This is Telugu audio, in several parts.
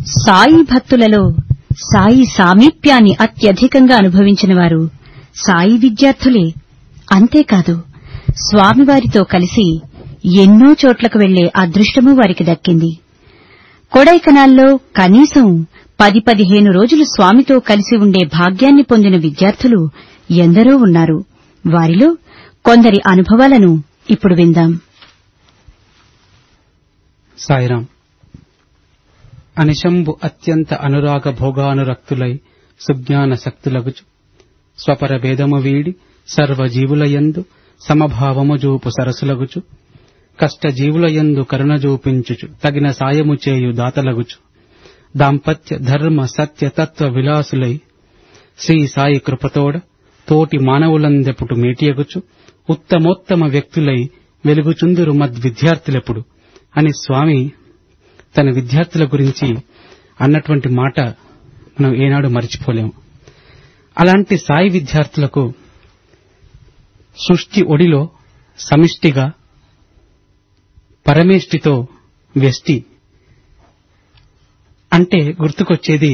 సాయి భక్తులలో సాయి సామీప్యాన్ని అత్యధికంగా అనుభవించిన వారు సాయి విద్యార్థులే. అంతేకాదు, స్వామివారితో కలిసి ఎన్నో చోట్లకు వెళ్లే అదృష్టమూ వారికి దక్కింది. కొడైకెనాల్లో కనీసం 10-15 రోజులు స్వామితో కలిసి ఉండే భాగ్యాన్ని పొందిన విద్యార్థులు ఎందరో ఉన్నారు. వారిలో కొందరి అనుభవాలను ఇప్పుడు విందాం. సాయిరాం. అనిశంబు అత్యంత అనురాగ భోగానురక్తులై సుజ్ఞాన శక్తులగుచు స్వపర భేదము వీడి సర్వజీవులయందు సమభావము జూపు సరసులగుచు కష్టజీవులయందు కరుణ జూపించుచు తగిన సాయము చేయు దాతలగుచు దాంపత్య ధర్మ సత్య తత్వ విలాసులై శ్రీ సాయి కృపతోడ తోటి మానవులందెప్పుడు మేటియగుచు ఉత్తమోత్తమ వ్యక్తులై వెలుగుచుందురు మద్విద్యార్థులెప్పుడు అని స్వామి తన విద్యార్థుల గురించి అన్నటువంటి మాట మనం ఏనాడు మరిచిపోలేము. అలాంటి సాయి విద్యార్థులకు సృష్టి ఒడిలో సమిష్టిగా పరమేష్టితో వ్యష్టి అంటే గుర్తుకొచ్చేది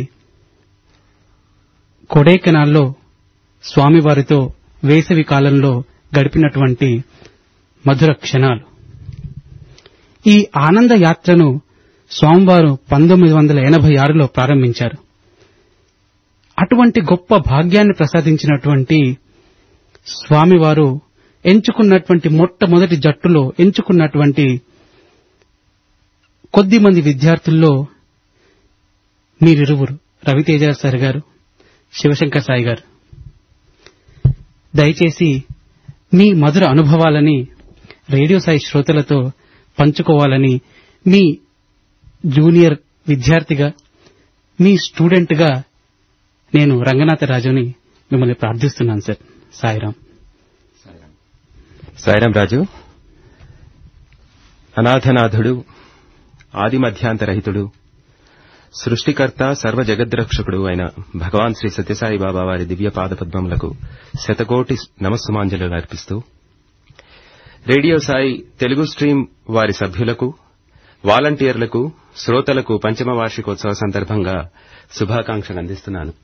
కొడైకెనాల్లో స్వామివారితో వేసవి కాలంలో గడిపినటువంటి మధుర క్షణాలు. ఈ ఆనంద యాత్రను స్వామివారు 1986లో ప్రారంభించారు. అటువంటి గొప్ప భాగ్యాన్ని ప్రసాదించినటువంటి స్వామివారు ఎంచుకున్నటువంటి మొట్టమొదటి జట్టులో ఎంచుకున్నటువంటి కొద్ది మంది విద్యార్థుల్లో మీరిరువురు, రవితేజ సార్ గారు, శివశంకర్ సాయి గారు. దయచేసి మీ మధుర అనుభవాలని రేడియో సాయి శ్రోతలతో పంచుకోవాలని మీ జూనియర్ విద్యార్థిగా, మీ స్టూడెంట్గా నేను రంగనాథరాజుని మిమ్మల్ని ప్రార్థిస్తున్నాను సార్. సాయిరాం. సాయిరాం రాజు. అనాథనాథుడు, ఆది మధ్యాంతరహితుడు, సృష్టికర్త సర్వ జగద్రక్షకుడు అయిన భగవాన్ శ్రీ సత్యసాయి బాబా వారి దివ్య పాదపద్మములకు శతకోటి నమస్సుమాంజలు అర్పిస్తూ రేడియో సాయి తెలుగు స్ట్రీమ్ వారి సభ్యులకు, వాలంటీర్లకు, శ్రోతలకు పంచమ వార్షికోత్సవ సందర్భంగా శుభాకాంక్షలు అందిస్తున్నాను.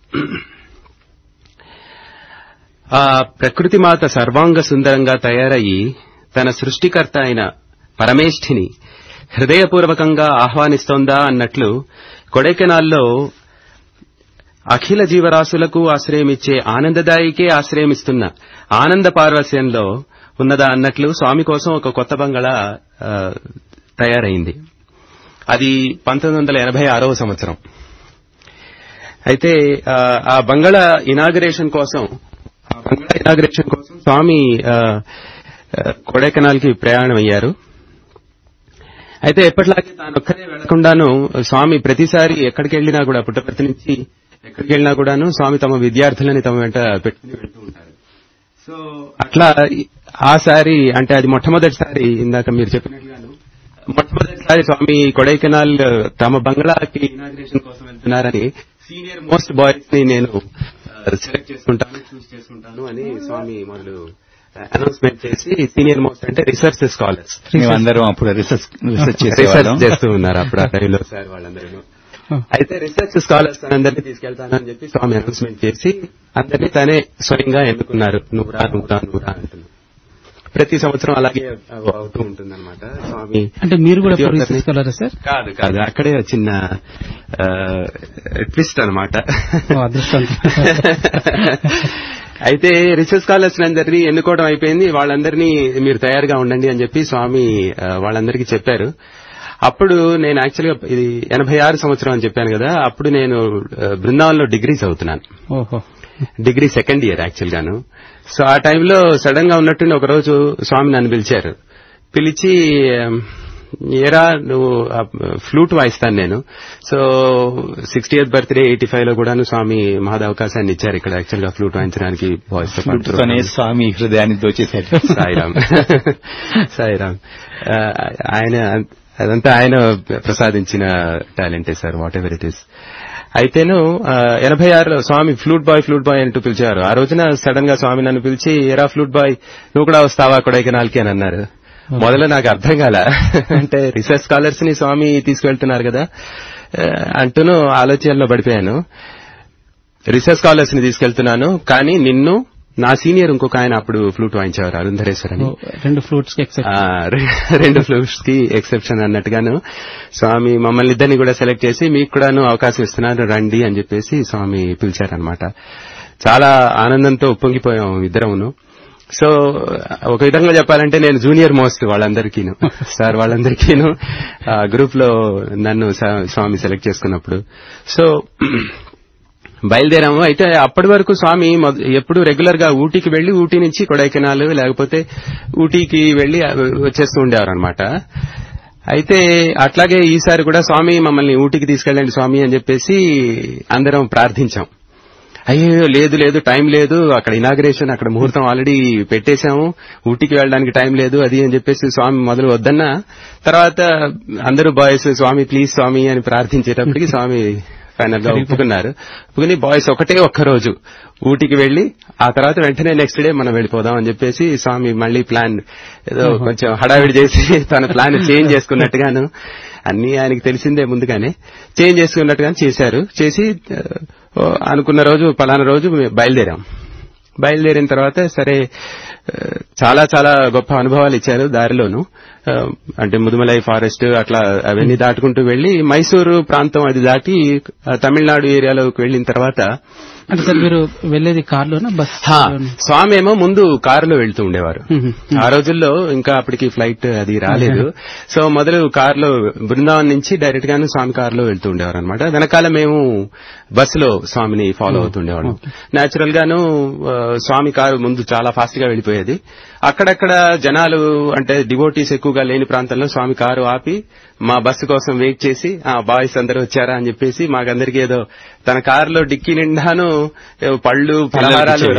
ఆ ప్రకృతి మాత సర్వాంగ సుందరంగా తయారయ్యి తన సృష్టికర్త అయిన పరమేష్ఠిని హృదయపూర్వకంగా ఆహ్వానిస్తోందా అన్నట్లు కొడైకెనాల్లో అఖిల జీవరాశులకు ఆశ్రయమిచ్చే ఆనందదాయికే ఆశ్రయమిస్తున్న ఆనంద పార్వస్యంలో ఉన్నదా అన్నట్లు స్వామి కోసం ఒక కొత్త బంగళా తయారైంది. అది 1986వ సంవత్సరం. అయితే ఆ బంగళా ఇనాగరేషన్ కోసం స్వామి కొడైకెనాల్ కి ప్రయాణం అయ్యారు. అయితే ఎప్పటిలాగే తానొక్కరే వెళ్లకుండాను స్వామి ప్రతిసారి ఎక్కడికి వెళ్లినా కూడా, పుట్టపర్తి నుంచి ఎక్కడికి వెళ్లినా కూడాను స్వామి తమ విద్యార్థులని తమ వెంట పెట్టుకుని వెళ్తూ ఉంటారు. సో అట్లా ఆసారి, అంటే అది మొట్టమొదటిసారి, ఇందాక మీరు చెప్పినట్లుగాను మొట్టమొదటిసారి స్వామి కొడైకెనాల్ తమ బంగ్లాకి ఇనాగ్రేషన్ కోసం వెళ్తున్నారని సీనియర్ మోస్ట్ బాయ్స్ ని నేను సెలెక్ట్ చేసుకుంటాను, చూస్ చేసుకుంటాను అని స్వామి మొదలు అనౌన్స్మెంట్ చేసి, సీనియర్ మోస్ట్ అంటే రీసెర్చ్ స్కాలర్స్ అందరూ అప్పుడు రీసెర్చ్ చేస్తూ ఉన్నారు అప్పుడు ఆ టైంలో సార్ వాళ్ళందరూ. అయితే రీసెర్చ్ స్కాలర్స్ అందరినీ తీసుకెళ్తానని చెప్పి స్వామి అనౌన్స్మెంట్ చేసి అందరినీ తనే స్వయంగా ఎన్నుకున్నారు. నువ్వురా నువ్వురా నువ్వురా అంటున్నారు. ప్రతి సంవత్సరం అలాగే అవుతూ ఉంటుందన్నమాట. స్వామి అంటే మీరు కూడా రీసెర్చ్ స్కాలర్ సార్? కాదు కాదు, అక్కడే చిన్న ట్విస్ట్ అనమాట. అయితే రీసెర్చ్ స్కాలర్స్ అందరినీ ఎన్నుకోవడం అయిపోయింది. వాళ్ళందరినీ మీరు తయారుగా ఉండండి అని చెప్పి స్వామి వాళ్ళందరికీ చెప్పారు. అప్పుడు నేను యాక్చువల్గా ఇది 86 సంవత్సరం అని చెప్పాను కదా, అప్పుడు నేను బృందావనంలో డిగ్రీ చదువుతున్నాను. డిగ్రీ సెకండ్ ఇయర్ యాక్చువల్ గాను. సో ఆ టైంలో సడన్ గా ఉన్నట్టుండి ఒకరోజు స్వామి నన్ను పిలిచారు. పిలిచి, ఏరా నువ్వు ఫ్లూట్ వాయిస్తాను నేను. సో 60th బర్త్డే 85లో కూడాను స్వామి మహద అవకాశాన్ని ఇచ్చారు ఇక్కడ యాక్చువల్ గా ఫ్లూట్ వాయించడానికి. వాయిస్ స్వామి హృదయాన్ని దోచేశారు. సాయిరామ్. సాయిరామ్. ఆయన అదంతా ఆయన ప్రసాదించిన టాలెంటే sir, whatever it is. అయితేను 86లో స్వామి ఫ్లూట్ బాయ్ అంటూ పిలిచారు. ఆ రోజున సడన్ గా స్వామి నన్ను పిలిచి, ఏరా ఫ్లూట్ బాయ్ నువ్వు కూడా వస్తావా కొడైకెనాల్కి అని అన్నారు. మొదలు నాకు అర్థం కాల, అంటే రీసెర్చ్ స్కాలర్స్ ని స్వామి తీసుకెళ్తున్నారు కదా, అంటూను ఆలోచనలో పడిపోయాను. రీసెర్చ్ స్కాలర్స్ ని తీసుకెళ్తున్నాను, కానీ నిన్ను నా సీనియర్ ఇంకొక ఆయన అప్పుడు ఫ్లూట్ వాయించేవారు, అరుంధరేశ్వర్ అని. 2 ఫ్లూట్స్ కి ఎక్సెప్షన్ అన్నట్టుగాను స్వామి మమ్మల్ని ఇద్దరిని కూడా సెలెక్ట్ చేసి మీకు కూడాను అవకాశం ఇస్తున్నారు రండి అని చెప్పేసి స్వామి పిలిచారనమాట. చాలా ఆనందంతో ఉప్పొంగిపోయాం ఇద్దరమును. సో ఒక విధంగా చెప్పాలంటే నేను జూనియర్ మోస్ట్ వాళ్ళందరికీను, సార్ వాళ్ళందరికీను గ్రూప్ లో నన్ను స్వామి సెలెక్ట్ చేసుకున్నప్పుడు. సో బయలుదేరాము. అయితే అప్పటి వరకు స్వామి ఎప్పుడు రెగ్యులర్ గా ఊటీకి వెళ్లి ఊటీ నుంచి కొడైకెనాల్ లేకపోతే ఊటీకి వెళ్లి వచ్చేస్తూ ఉండేవారు అనమాట. అయితే అట్లాగే ఈసారి కూడా స్వామి మమ్మల్ని ఊటీకి తీసుకెళ్ళండి స్వామి అని చెప్పేసి అందరం ప్రార్థించాం. అయ్యో లేదు టైం లేదు, అక్కడ ఇనాగ్రేషన్, అక్కడ ముహూర్తం ఆల్రెడీ పెట్టేశాము, ఊటీకి వెళ్ళడానికి టైం లేదు అది అని చెప్పేసి స్వామి మొదలు వద్దన్నా. తర్వాత అందరూ బాయ్స్ స్వామి ప్లీజ్ స్వామి అని ప్రార్థించేటప్పటికి స్వామి ఫైనల్ గా ఒప్పుకుని బాయ్స్ ఒక్క రోజు ఊటీకి వెళ్లి ఆ తర్వాత వెంటనే నెక్స్ట్ డే మనం వెళ్ళిపోదాం అని చెప్పేసి స్వామి మళ్లీ ప్లాన్ ఏదో కొంచెం హడావిడి చేసి తన ప్లాన్ చేంజ్ చేసుకున్నట్టుగాను, అన్ని ఆయనకి తెలిసిందే ముందుగానే, చేంజ్ చేసుకున్నట్టుగానే చేశారు. చేసి అనుకున్న రోజు పలానా రోజు బయలుదేరాం. బయలుదేరిన తర్వాత సరే చాలా చాలా గొప్ప అనుభవాలు ఇచ్చారు దారిలోను. అంటే ముదుమలై ఫారెస్ట్ అట్లా అవన్నీ దాటుకుంటూ వెళ్లి మైసూరు ప్రాంతం అది దాటి తమిళనాడు ఏరియాలోకి వెళ్లిన తర్వాత. అంటే సార్ మీరు వెళ్లేది కారులోనా బస్? స్వామి ఏమో ముందు కారులో వెళ్తూ ఉండేవారు. ఆ రోజుల్లో ఇంకా అప్పటికి ఫ్లైట్ అది రాలేదు. సో మొదలు కారులో బృందావన్ నుంచి డైరెక్ట్ గాను స్వామి కారులో వెళ్తూ ఉండేవారు అనమాట. వెనకాల మేము బస్సులో స్వామిని ఫాలో అవుతుండేవాళ్ళం. నేచురల్ గాను స్వామి కారు ముందు చాలా ఫాస్ట్ గా వెళ్లిపోయేది. అక్కడక్కడ జనాలు అంటే డివోటీస్ ఎక్కువగా లేని ప్రాంతంలో స్వామి కారు ఆపి మా బస్సు కోసం వెయిట్ చేసి బాయ్స్ అందరూ వచ్చారా అని చెప్పేసి మాకందరికీ ఏదో తన కారులో డిక్కీ నిండాను పళ్ళు పలహారాలు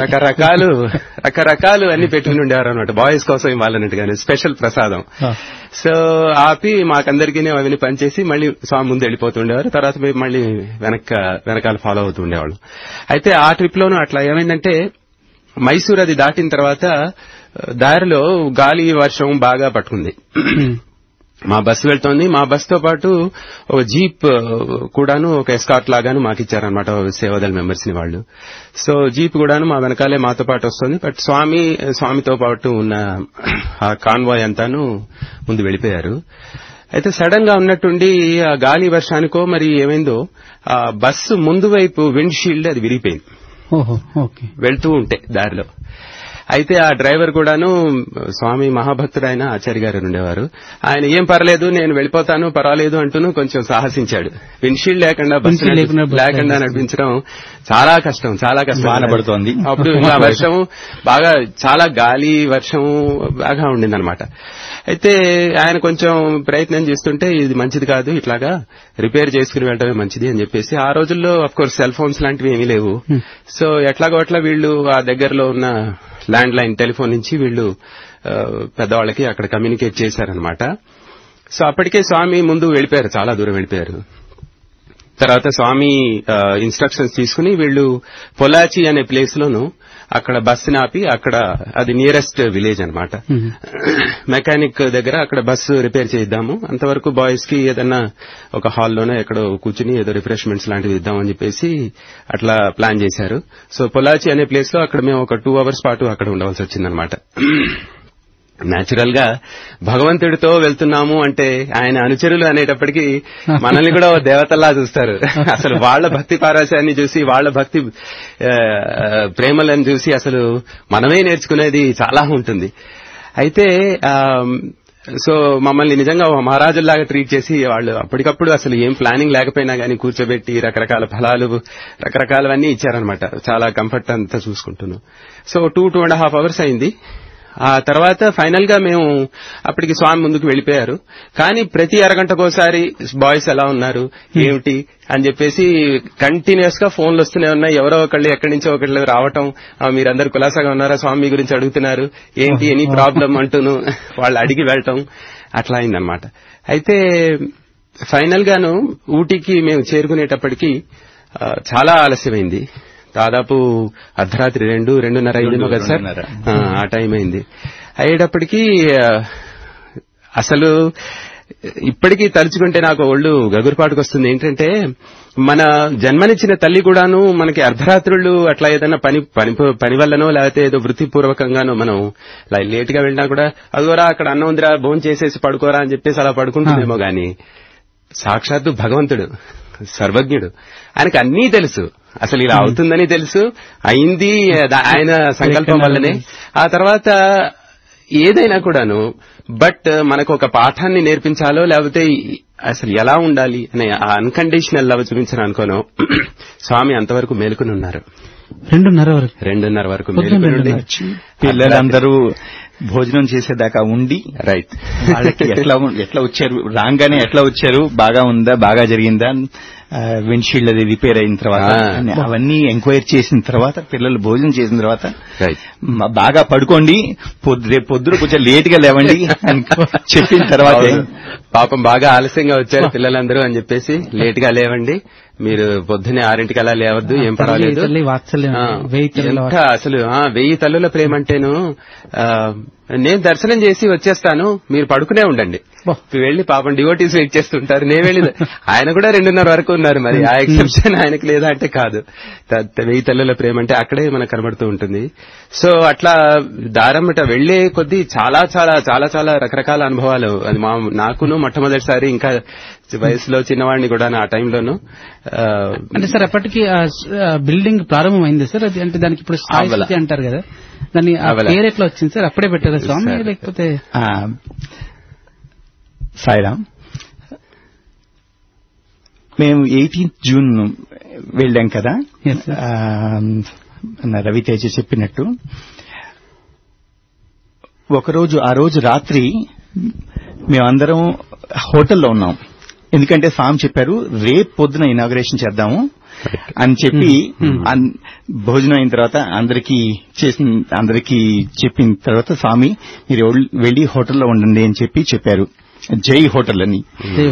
రకరకాలు అన్ని పెట్టుకుని ఉండేవారు అనమాట. బాయ్స్ కోసం ఇవ్వాలన్నట్టుగానే స్పెషల్ ప్రసాదం. సో ఆపి మాకందరికీ అవన్నీ పనిచేసి మళ్లీ స్వామి ముందు వెళ్ళిపోతుండేవారు. తర్వాత మేము మళ్లీ వెనకాల ఫాలో అవుతూ ఉండేవాళ్ళం. అయితే ఆ ట్రిప్ లోనూ అట్లా ఏమైందంటే మైసూర్ అది దాటిన తర్వాత దారిలో గాలి వర్షం బాగా పట్టుకుంది. మా బస్సు వెళ్తోంది. మా బస్సుతో పాటు ఒక జీప్ కూడాను ఒక ఎస్కార్ట్ లాగాను మాకిచ్చారనమాట సేవాదళ మెంబర్స్ ని వాళ్ళు. సో జీప్ కూడాను మా వెనకాలే మాతో పాటు వస్తుంది. బట్ స్వామితో పాటు ఉన్న ఆ కాన్వాయ్ అంతాను ముందు వెళ్లిపోయారు. అయితే సడన్ గా ఉన్నట్టుండి ఆ గాలి వర్షానికో మరి ఏమైందో ఆ బస్సు ముందు వైపు విండ్ షీల్డ్ అది విరిగిపోయింది వెళ్తూ ఉంటే దారిలో. అయితే ఆ డ్రైవర్ కూడాను స్వామి మహాభక్తుడు ఆయన ఆచార్య గారు ఉండేవారు. ఆయన ఏం పర్లేదు నేను వెళ్ళిపోతాను పర్వాలేదు అంటూను కొంచెం సాహసించాడు. విండ్షీల్డ్ లేకుండా బస్సు లేకుండా నడిపించడం చాలా కష్టం. వానబడుతోంది అప్పుడు ఆ వర్షం బాగా చాలా గాలి వర్షం బాగా ఉండిందనమాట. అయితే ఆయన కొంచెం ప్రయత్నం చేస్తుంటే ఇది మంచిది కాదు, ఇట్లాగా రిపేర్ చేసుకుని వెళ్ళడమే మంచిది అని చెప్పేసి. ఆ రోజుల్లో అఫ్ కోర్స్ సెల్ ఫోన్స్ లాంటివి ఏమీ లేవు. సో ఎట్లాగో అట్లా వీళ్ళు ఆ దగ్గరలో ఉన్న ల్యాండ్ లైన్ టెలిఫోన్ నుంచి వీళ్ళు పెద్దవాళ్ళకి అక్కడ కమ్యూనికేట్ చేశారనమాట. సో అప్పటికే స్వామి ముందు వెళ్ళిపోయారు, చాలా దూరం వెళ్ళిపోయారు. తర్వాత స్వామి ఇన్స్ట్రక్షన్స్ తీసుకుని వీళ్ళు పొలాచి అనే ప్లేస్ లోను అక్కడ బస్సుని ఆపి, అక్కడ అది నియరెస్ట్ విలేజ్ అనమాట, మెకానిక్ దగ్గర అక్కడ బస్సు రిపేర్ చేద్దాము, అంతవరకు బాయ్స్ కి ఏదన్నా ఒక హాల్లోనే ఎక్కడో కూర్చుని ఏదో రిఫ్రెష్మెంట్స్ లాంటివి ఇద్దామని చెప్పేసి అట్లా ప్లాన్ చేశారు. సో పొలాచి అనే ప్లేస్ లో అక్కడ మేము ఒక 2 hours పాటు అక్కడ ఉండవలసి వచ్చిందనమాట. నేచురల్ గా భగవంతుడితో వెళ్తున్నాము అంటే ఆయన అనుచరులు అనేటప్పటికీ మనల్ని కూడా దేవతల్లా చూస్తారు. అసలు వాళ్ల భక్తి పారవశ్యాన్ని చూసి, వాళ్ల భక్తి ప్రేమలను చూసి అసలు మనమే నేర్చుకునేది చాలా ఉంటుంది. అయితే సో మమ్మల్ని నిజంగా మహారాజుల్లాగా ట్రీట్ చేసి వాళ్ళు అప్పటికప్పుడు అసలు ఏం ప్లానింగ్ లేకపోయినా గానీ కూర్చోబెట్టి రకరకాల ఫలాలు రకరకాలవన్నీ ఇచ్చారనమాట. చాలా కంఫర్ట్ అంతా చూసుకుంటున్నాం. సో 2.5 hours అయింది. ఆ తర్వాత ఫైనల్ గా మేము అప్పటికి స్వామి ముందుకు వెళ్లిపోయారు. కానీ ప్రతి అరగంటకోసారి బాయ్స్ ఎలా ఉన్నారు ఏమిటి అని చెప్పేసి కంటిన్యూస్ గా ఫోన్లు వస్తూనే ఉన్నాయి. ఎవరో ఒకళ్ళు ఎక్కడి నుంచో ఒకళ్ళు రావటం, మీరందరూ కులాసాగా ఉన్నారా, స్వామి గురించి అడుగుతున్నారు, ఏంటి ఎనీ ప్రాబ్లం అంటూను వాళ్ళు అడిగి వెళ్ళటం అట్లా అయిందనమాట. అయితే ఫైనల్ గాను ఊటీకి మేము చేరుకునేటప్పటికి చాలా ఆలస్యమైంది. దాదాపు అర్ధరాత్రి 2-2:30 అయిందేమో కదా సార్, ఆ టైం అయింది. అయ్యేటప్పటికీ అసలు ఇప్పటికీ తలుచుకుంటే నాకు ఒళ్ళు గగురుపాటుకు వస్తుంది. ఏంటంటే మన జన్మనిచ్చిన తల్లి కూడాను మనకి అర్ధరాత్రులు అట్లా ఏదైనా పని వల్లనో లేకపోతే ఏదో వృత్తిపూర్వకంగానో మనం లేట్ గా వెళ్ళినా కూడా అదిగోరా అక్కడ అన్నం ఉందిరా భోజనం చేసేసి పడుకోరా అని చెప్పేసి అలా పడుకుంటుందేమో గాని సాక్షాత్తు భగవంతుడు సర్వజ్ఞుడు, ఆయనకు అన్నీ తెలుసు. అసలు ఇలా అవుతుందని తెలుసు, అయింది ఆయన సంకల్పం వల్లనే. ఆ తర్వాత ఏదైనా కూడాను బట్ మనకు ఒక పాఠాన్ని నేర్పించాలో లేకపోతే అసలు ఎలా ఉండాలి అనే ఆ అన్కండిషనల్ లవ్ చూపించను అనుకోను. స్వామి అంతవరకు మేలుకుని ఉన్నారు. 2:30 వరకు మేలుకుని పిల్లలందరూ భోజనం చేసేదాకా ఉండి రైట్ వాళ్ళకి ఎట్లా వచ్చారు, రాగానే ఎట్లా వచ్చారు, బాగా ఉందా, బాగా జరిగిందా, విండ్షీల్డ్ అది రిపేర్ అయిన తర్వాత అవన్నీ ఎంక్వైరీ చేసిన తర్వాత పిల్లలు భోజనం చేసిన తర్వాత బాగా పడుకోండి, పొద్దున కొంచెం లేట్ గా లేవండి అని చెప్పిన తర్వాత పాపం బాగా ఆలస్యంగా వచ్చారు పిల్లలందరూ అని చెప్పేసి లేట్ గా లేవండి, మీరు పొద్దున్నే 6 అలా లేవద్దు, ఏం పర్వాలేదు. అసలు 1000 తల్లుల ప్రేమ అంటేను నేను దర్శనం చేసి వచ్చేస్తాను, మీరు పడుకునే ఉండండి. వెళ్లి పాపం డివోటీస్ వెయిట్ చేస్తుంటారు. నేను వెళ్ళి ఆయన కూడా 2:30 వరకు ఉన్నారు. మరి ఆ ఎక్సెప్షన్ ఆయనకు లేదా అంటే కాదు. 1000 తల్లుల ప్రేమ అంటే అక్కడే మనకు కనబడుతూ ఉంటుంది. సో అట్లా దారమ్మట వెళ్లే కొద్దీ చాలా చాలా చాలా చాలా రకరకాల అనుభవాలు. అది నాకును మొట్టమొదటిసారి, ఇంకా వయసులో చిన్నవాడిని కూడా ఆ టైంలోను. అంటే సార్ అప్పటికి బిల్డింగ్ ప్రారంభమైంది సార్, అది అంటే దానికి ఇప్పుడు స్థాయి అంటారు కదా, దాన్ని పేరు ఎట్లా వచ్చింది సార్? అప్పుడే పెట్టారా స్వామి లేకపోతే? సాయిరామ్, మేము 18th జూన్ వెళ్ళాం కదా, రవితేజ చెప్పినట్టు. ఆ రోజు రాత్రి మేమందరం హోటల్లో ఉన్నాం. ఎందుకంటే స్వామి చెప్పారు రేపు పొద్దున ఇనాగ్రేషన్ చేద్దాము అని చెప్పి భోజనం అయిన తర్వాత అందరికీ చెప్పిన తర్వాత స్వామి మీరు వెళ్లి హోటల్లో ఉండండి అని చెప్పారు. జై హోటల్ అని.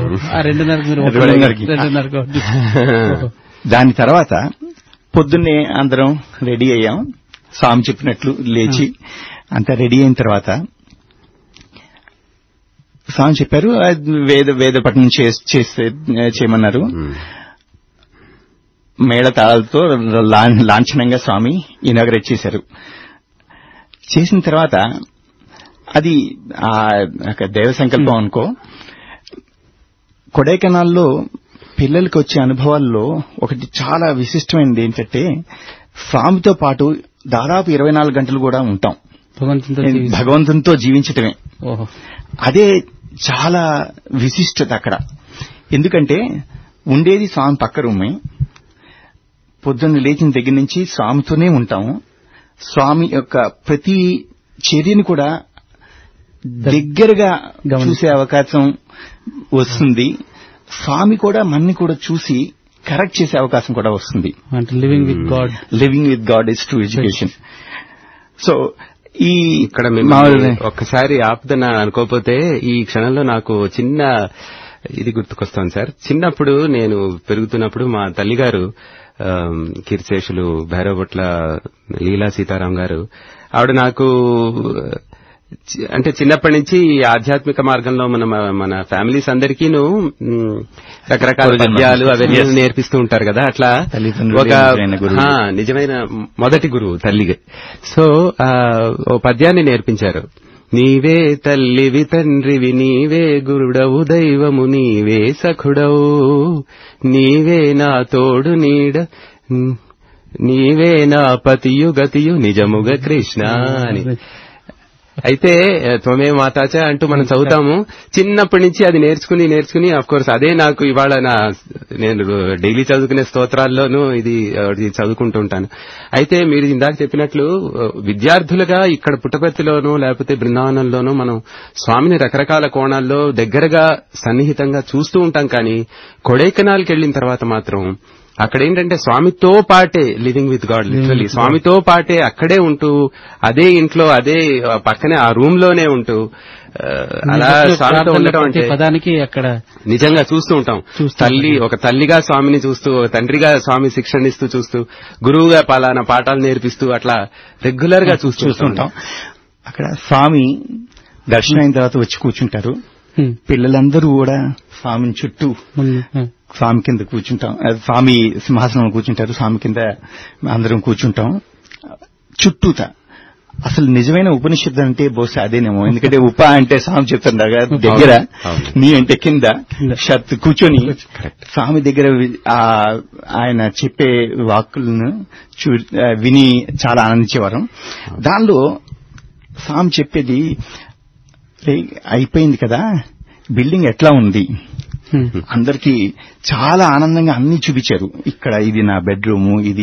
దాని తర్వాత పొద్దున్నే అందరం రెడీ అయ్యాం. స్వామి చెప్పినట్లు లేచి అంతా రెడీ అయిన తర్వాత స్వామి చెప్పారు వేద పఠనం చేయమన్నారు. మేళతాళాలతో లాంఛనంగా స్వామి ఇనాగ్రేట్ చేశారు. చేసిన తర్వాత అది దైవ సంకల్పం అనుకో. కొడైకెనాల్లో పిల్లలకి వచ్చే అనుభవాల్లో ఒకటి చాలా విశిష్టమైనది ఏంటంటే స్వామితో పాటు దాదాపు 24 గంటలు కూడా ఉంటాం, భగవంతునితో జీవించటమే. అదే చాలా విశిష్టత అక్కడ. ఎందుకంటే ఉండేది స్వామి పక్క రూమే, పొద్దున్న లేచిన దగ్గర నుంచి స్వామితోనే ఉంటాము. స్వామి యొక్క ప్రతి చర్యని కూడా దగ్గరగా చూసే అవకాశం వస్తుంది. స్వామి కూడా మనని కూడా చూసి కరెక్ట్ చేసే అవకాశం కూడా వస్తుంది. Living with God is true education. So ఇక్కడ ఒక్కసారి ఆపుదన అనుకోకపోతే ఈ క్షణంలో నాకు చిన్న ఇది గుర్తుకొస్తాను సార్. చిన్నప్పుడు నేను పెరుగుతున్నప్పుడు మా తల్లిగారు కీర్తిశేషులు భైరవభట్ల లీలా సీతారాం గారు, ఆవిడ నాకు అంటే చిన్నప్పటి నుంచి ఆధ్యాత్మిక మార్గంలో మన ఫ్యామిలీస్ అందరికీను రకరకాల పద్యాలు అవన్నీ నేర్పిస్తూ ఉంటారు కదా. అట్లా ఒక నిజమైన మొదటి గురువు తల్లిగా. సో ఓ పద్యాన్ని నేర్పించారు. నీవే తల్లివి తండ్రివి నీవే గురుడవు దైవము నీవే సఖుడవు నీవే నా తోడు నీడ నీవే నా పతియు గతియు నిజముగ కృష్ణ అని. అయితే త్వమే మాతాచ అంటూ మనం చదువుతాము. చిన్నప్పటి నుంచి అది నేర్చుకుని అఫ్ కోర్స్ అదే నాకు ఇవాళ నేను డైలీ చదువుకునే స్తోత్రాల్లోనూ ఇది చదువుకుంటూ ఉంటాను. అయితే మీరు ఇందాక చెప్పినట్లు విద్యార్థులుగా ఇక్కడ పుట్టపర్తిలోనూ లేకపోతే బృందావనంలోనూ మనం స్వామిని రకరకాల కోణాల్లో దగ్గరగా సన్నిహితంగా చూస్తూ ఉంటాం. కానీ కొడైకెనాల్కి వెళ్లిన తర్వాత మాత్రం అక్కడేంటంటే స్వామితో పాటే లివింగ్ విత్ గాడ్, లిటరలీ స్వామితో పాటే అక్కడే ఉంటూ అదే ఇంట్లో అదే పక్కనే ఆ రూమ్ లోనే ఉంటూ అలా స్వామితో ఉండటం అంటే పదానికి అక్కడ నిజంగా చూస్తూ ఉంటాం. ఒక తల్లిగా స్వామిని చూస్తూ, ఒక తండ్రిగా స్వామి శిక్షణ ఇస్తూ చూస్తూ, గురువుగా పలానా పాఠాలు నేర్పిస్తూ అట్లా రెగ్యులర్ గా చూస్తుంటాం. అక్కడ స్వామి దర్శనం అయిన తర్వాత వచ్చి కూర్చుంటారు. పిల్లలందరూ కూడా స్వామిని చుట్టూ స్వామి కింద కూర్చుంటాం, స్వామి సింహాసనం కూర్చుంటారు, స్వామి కింద అందరం కూర్చుంటాం చుట్టూత. అసలు నిజమైన ఉపనిషత్తు అంటే బహుశా అదేనేమో, ఎందుకంటే ఉప అంటే స్వామి చెప్తుండగా దగ్గర, నీ అంటే కింద షత్ కూర్చొని స్వామి దగ్గర ఆయన చెప్పే వాక్కులను విని చాలా ఆనందించేవారు. దానిలో స్వామి చెప్పేది అయిపోయింది కదా, బిల్డింగ్ ఎట్లా ఉంది, అందరికీ చాలా ఆనందంగా అన్ని చూపించారు. ఇక్కడ ఇది నా బెడ్రూము, ఇది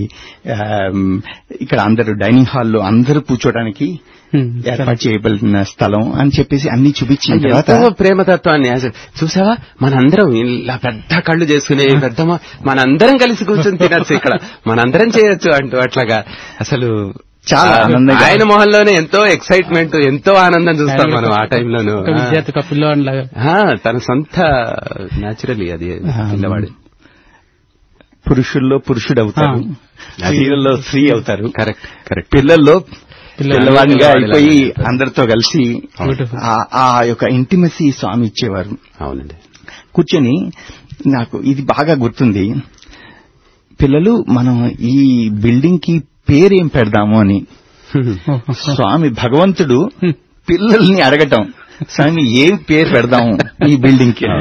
ఇక్కడ అందరూ డైనింగ్ హాల్లో అందరూ కూర్చోడానికి ఏర్పాటు చేయబడిన స్థలం అని చెప్పేసి అన్ని చూపించిన తర్వాత ప్రేమతత్వాన్ని చూసావా, మనందరం ఇలా పెద్ద కళ్ళు చేసుకునే పెద్ద మనందరం కలిసి కూర్చొని తినచ్చు, ఇక్కడ మనందరం చేయొచ్చు అంటూ అట్లాగా అసలు చాలా ఆనందంగా ఆయన మొహంలోనే ఎంతో ఎక్సైట్మెంట్, ఎంతో ఆనందం చూస్తాం మనం ఆ టైంలోనూ. తన సొంత న్యాచురలీ అది పిల్లవాడు. పురుషుల్లో పురుషుడు అవుతారు, స్త్రీలలో స్త్రీ అవుతారు. Correct correct. పిల్లల్లో పిల్లవాడిగా అయిపోయి అందరితో కలిసి ఆ యొక్క ఇంటిమసీ స్వామి ఇచ్చేవారు. అవునండి. కూర్చొని నాకు ఇది బాగా గుర్తుంది, పిల్లలు మనం ఈ బిల్డింగ్ కి పేరేం పెడదాము అని. స్వామి భగవంతుడు పిల్లల్ని అడగటం, స్వామి ఏం పేరు పెడదాము ఈ బిల్డింగ్ కి.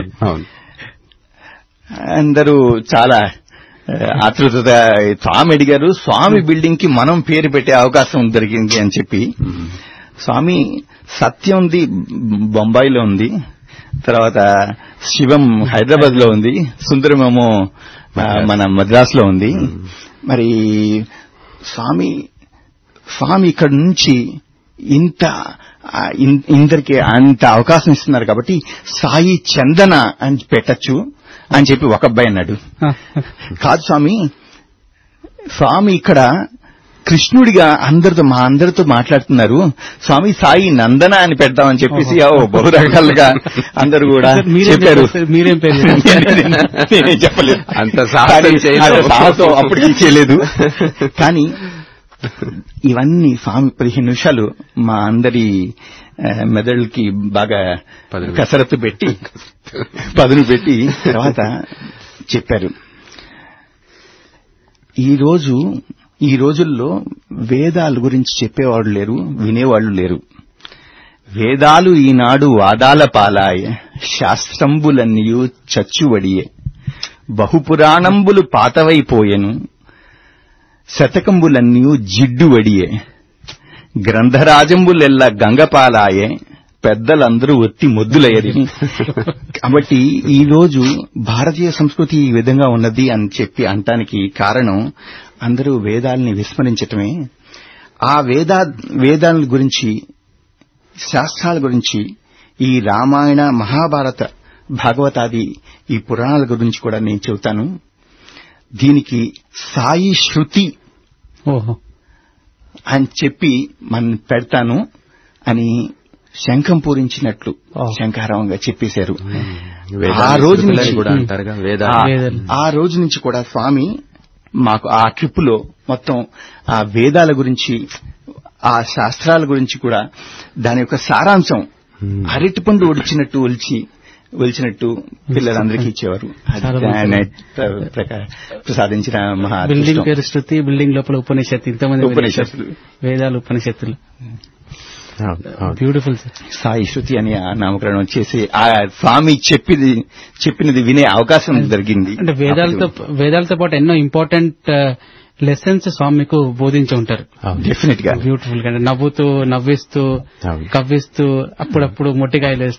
అందరూ చాలా ఆతృత. స్వామి అడిగారు, స్వామి బిల్డింగ్ కి మనం పేరు పెట్టే అవకాశం దొరికింది అని చెప్పి. స్వామి సత్యంది బొంబాయిలో ఉంది, తర్వాత శివం హైదరాబాద్ లో ఉంది, సుందరమేమో మన మద్రాస్ లో ఉంది. మరి స్వామి ఇక్కడ నుంచి ఇందరికి అంత అవకాశం ఇస్తున్నారు కాబట్టి సాయి చందన అని పెట్టచ్చు అని చెప్పి ఒక అబ్బాయి అన్నాడు. కాదు స్వామి ఇక్కడ కృష్ణుడిగా మా అందరితో మాట్లాడుతున్నారు, స్వామి సాయి నందన అని పెడతామని చెప్పేసి బహురకాలుగా అందరూ కూడా చెప్పారు. మీరేం పేరు? నేనేం చెప్పలేదు, అంత సాహసం అప్పటికి చేయలేదు. కానీ ఇవన్నీ స్వామి 15 నిమిషాలు మా అందరి మెదడుకి బాగా కసరత్తు పెట్టి పదును పెట్టి తర్వాత చెప్పారు. ఈ రోజుల్లో వేదాల గురించి చెప్పేవాళ్ళు లేరు, వినేవాళ్లు లేరు. వేదాలు ఈనాడు వాదాల పాలాయ, శాస్త్రంబులన్నీయు చచ్చువడియే, బహుపురాణంబులు పాతవైపోయెను, శతకంబులన్నీయు జిడ్డువడియే, గ్రంథరాజంబులెల్ల గంగపాలాయే, పెద్దలందరూ ఒత్తి మొద్దులయ్యరి. కాబట్టి ఈ రోజు భారతీయ సంస్కృతి ఈ విధంగా ఉన్నది అని చెప్పి అంటానికి కారణం అందరూ వేదాలని విస్మరించటమే. ఆ వేదాల గురించి, శాస్త్రాల గురించి, ఈ రామాయణ మహాభారత భాగవతాది ఈ పురాణాల గురించి కూడా నేను చెబుతాను. దీనికి సాయి శృతి అని చెప్పి మనం పెడతాను అని శంఖం పూరించినట్లు శంఖారావంగా చెప్పేశారు. ఆ రోజు నుంచి కూడా స్వామి మాకు ఆ ట్రిప్ లో మొత్తం ఆ వేదాల గురించి, ఆ శాస్త్రాల గురించి కూడా దాని యొక్క సారాంశం అరటిపండు ఒలిచినట్టు పిల్లలందరికీ ఇచ్చేవారు. ప్రసాదించిన మహా బిల్డింగ్ పేరు శృతి, బిల్డింగ్ లోపల ఉపనిషత్తు, ఇంతమంది ఉపనిషత్తులు, వేదాలు, ఉపనిషత్తులు. Beautiful sir. సాయి శృతి అని నామకరణం చేసి ఆ స్వామి చెప్పినది వినే అవకాశం జరిగింది. అంటే వేదాలతో పాటు ఎన్నో ఇంపార్టెంట్ లెసన్స్ స్వామి మీకు బోధించి ఉంటారు. డెఫినెట్ గా బ్యూటిఫుల్ గా నవ్వుతూ, నవ్విస్తూ, కవ్విస్తూ, అప్పుడప్పుడు మొట్టికాయలు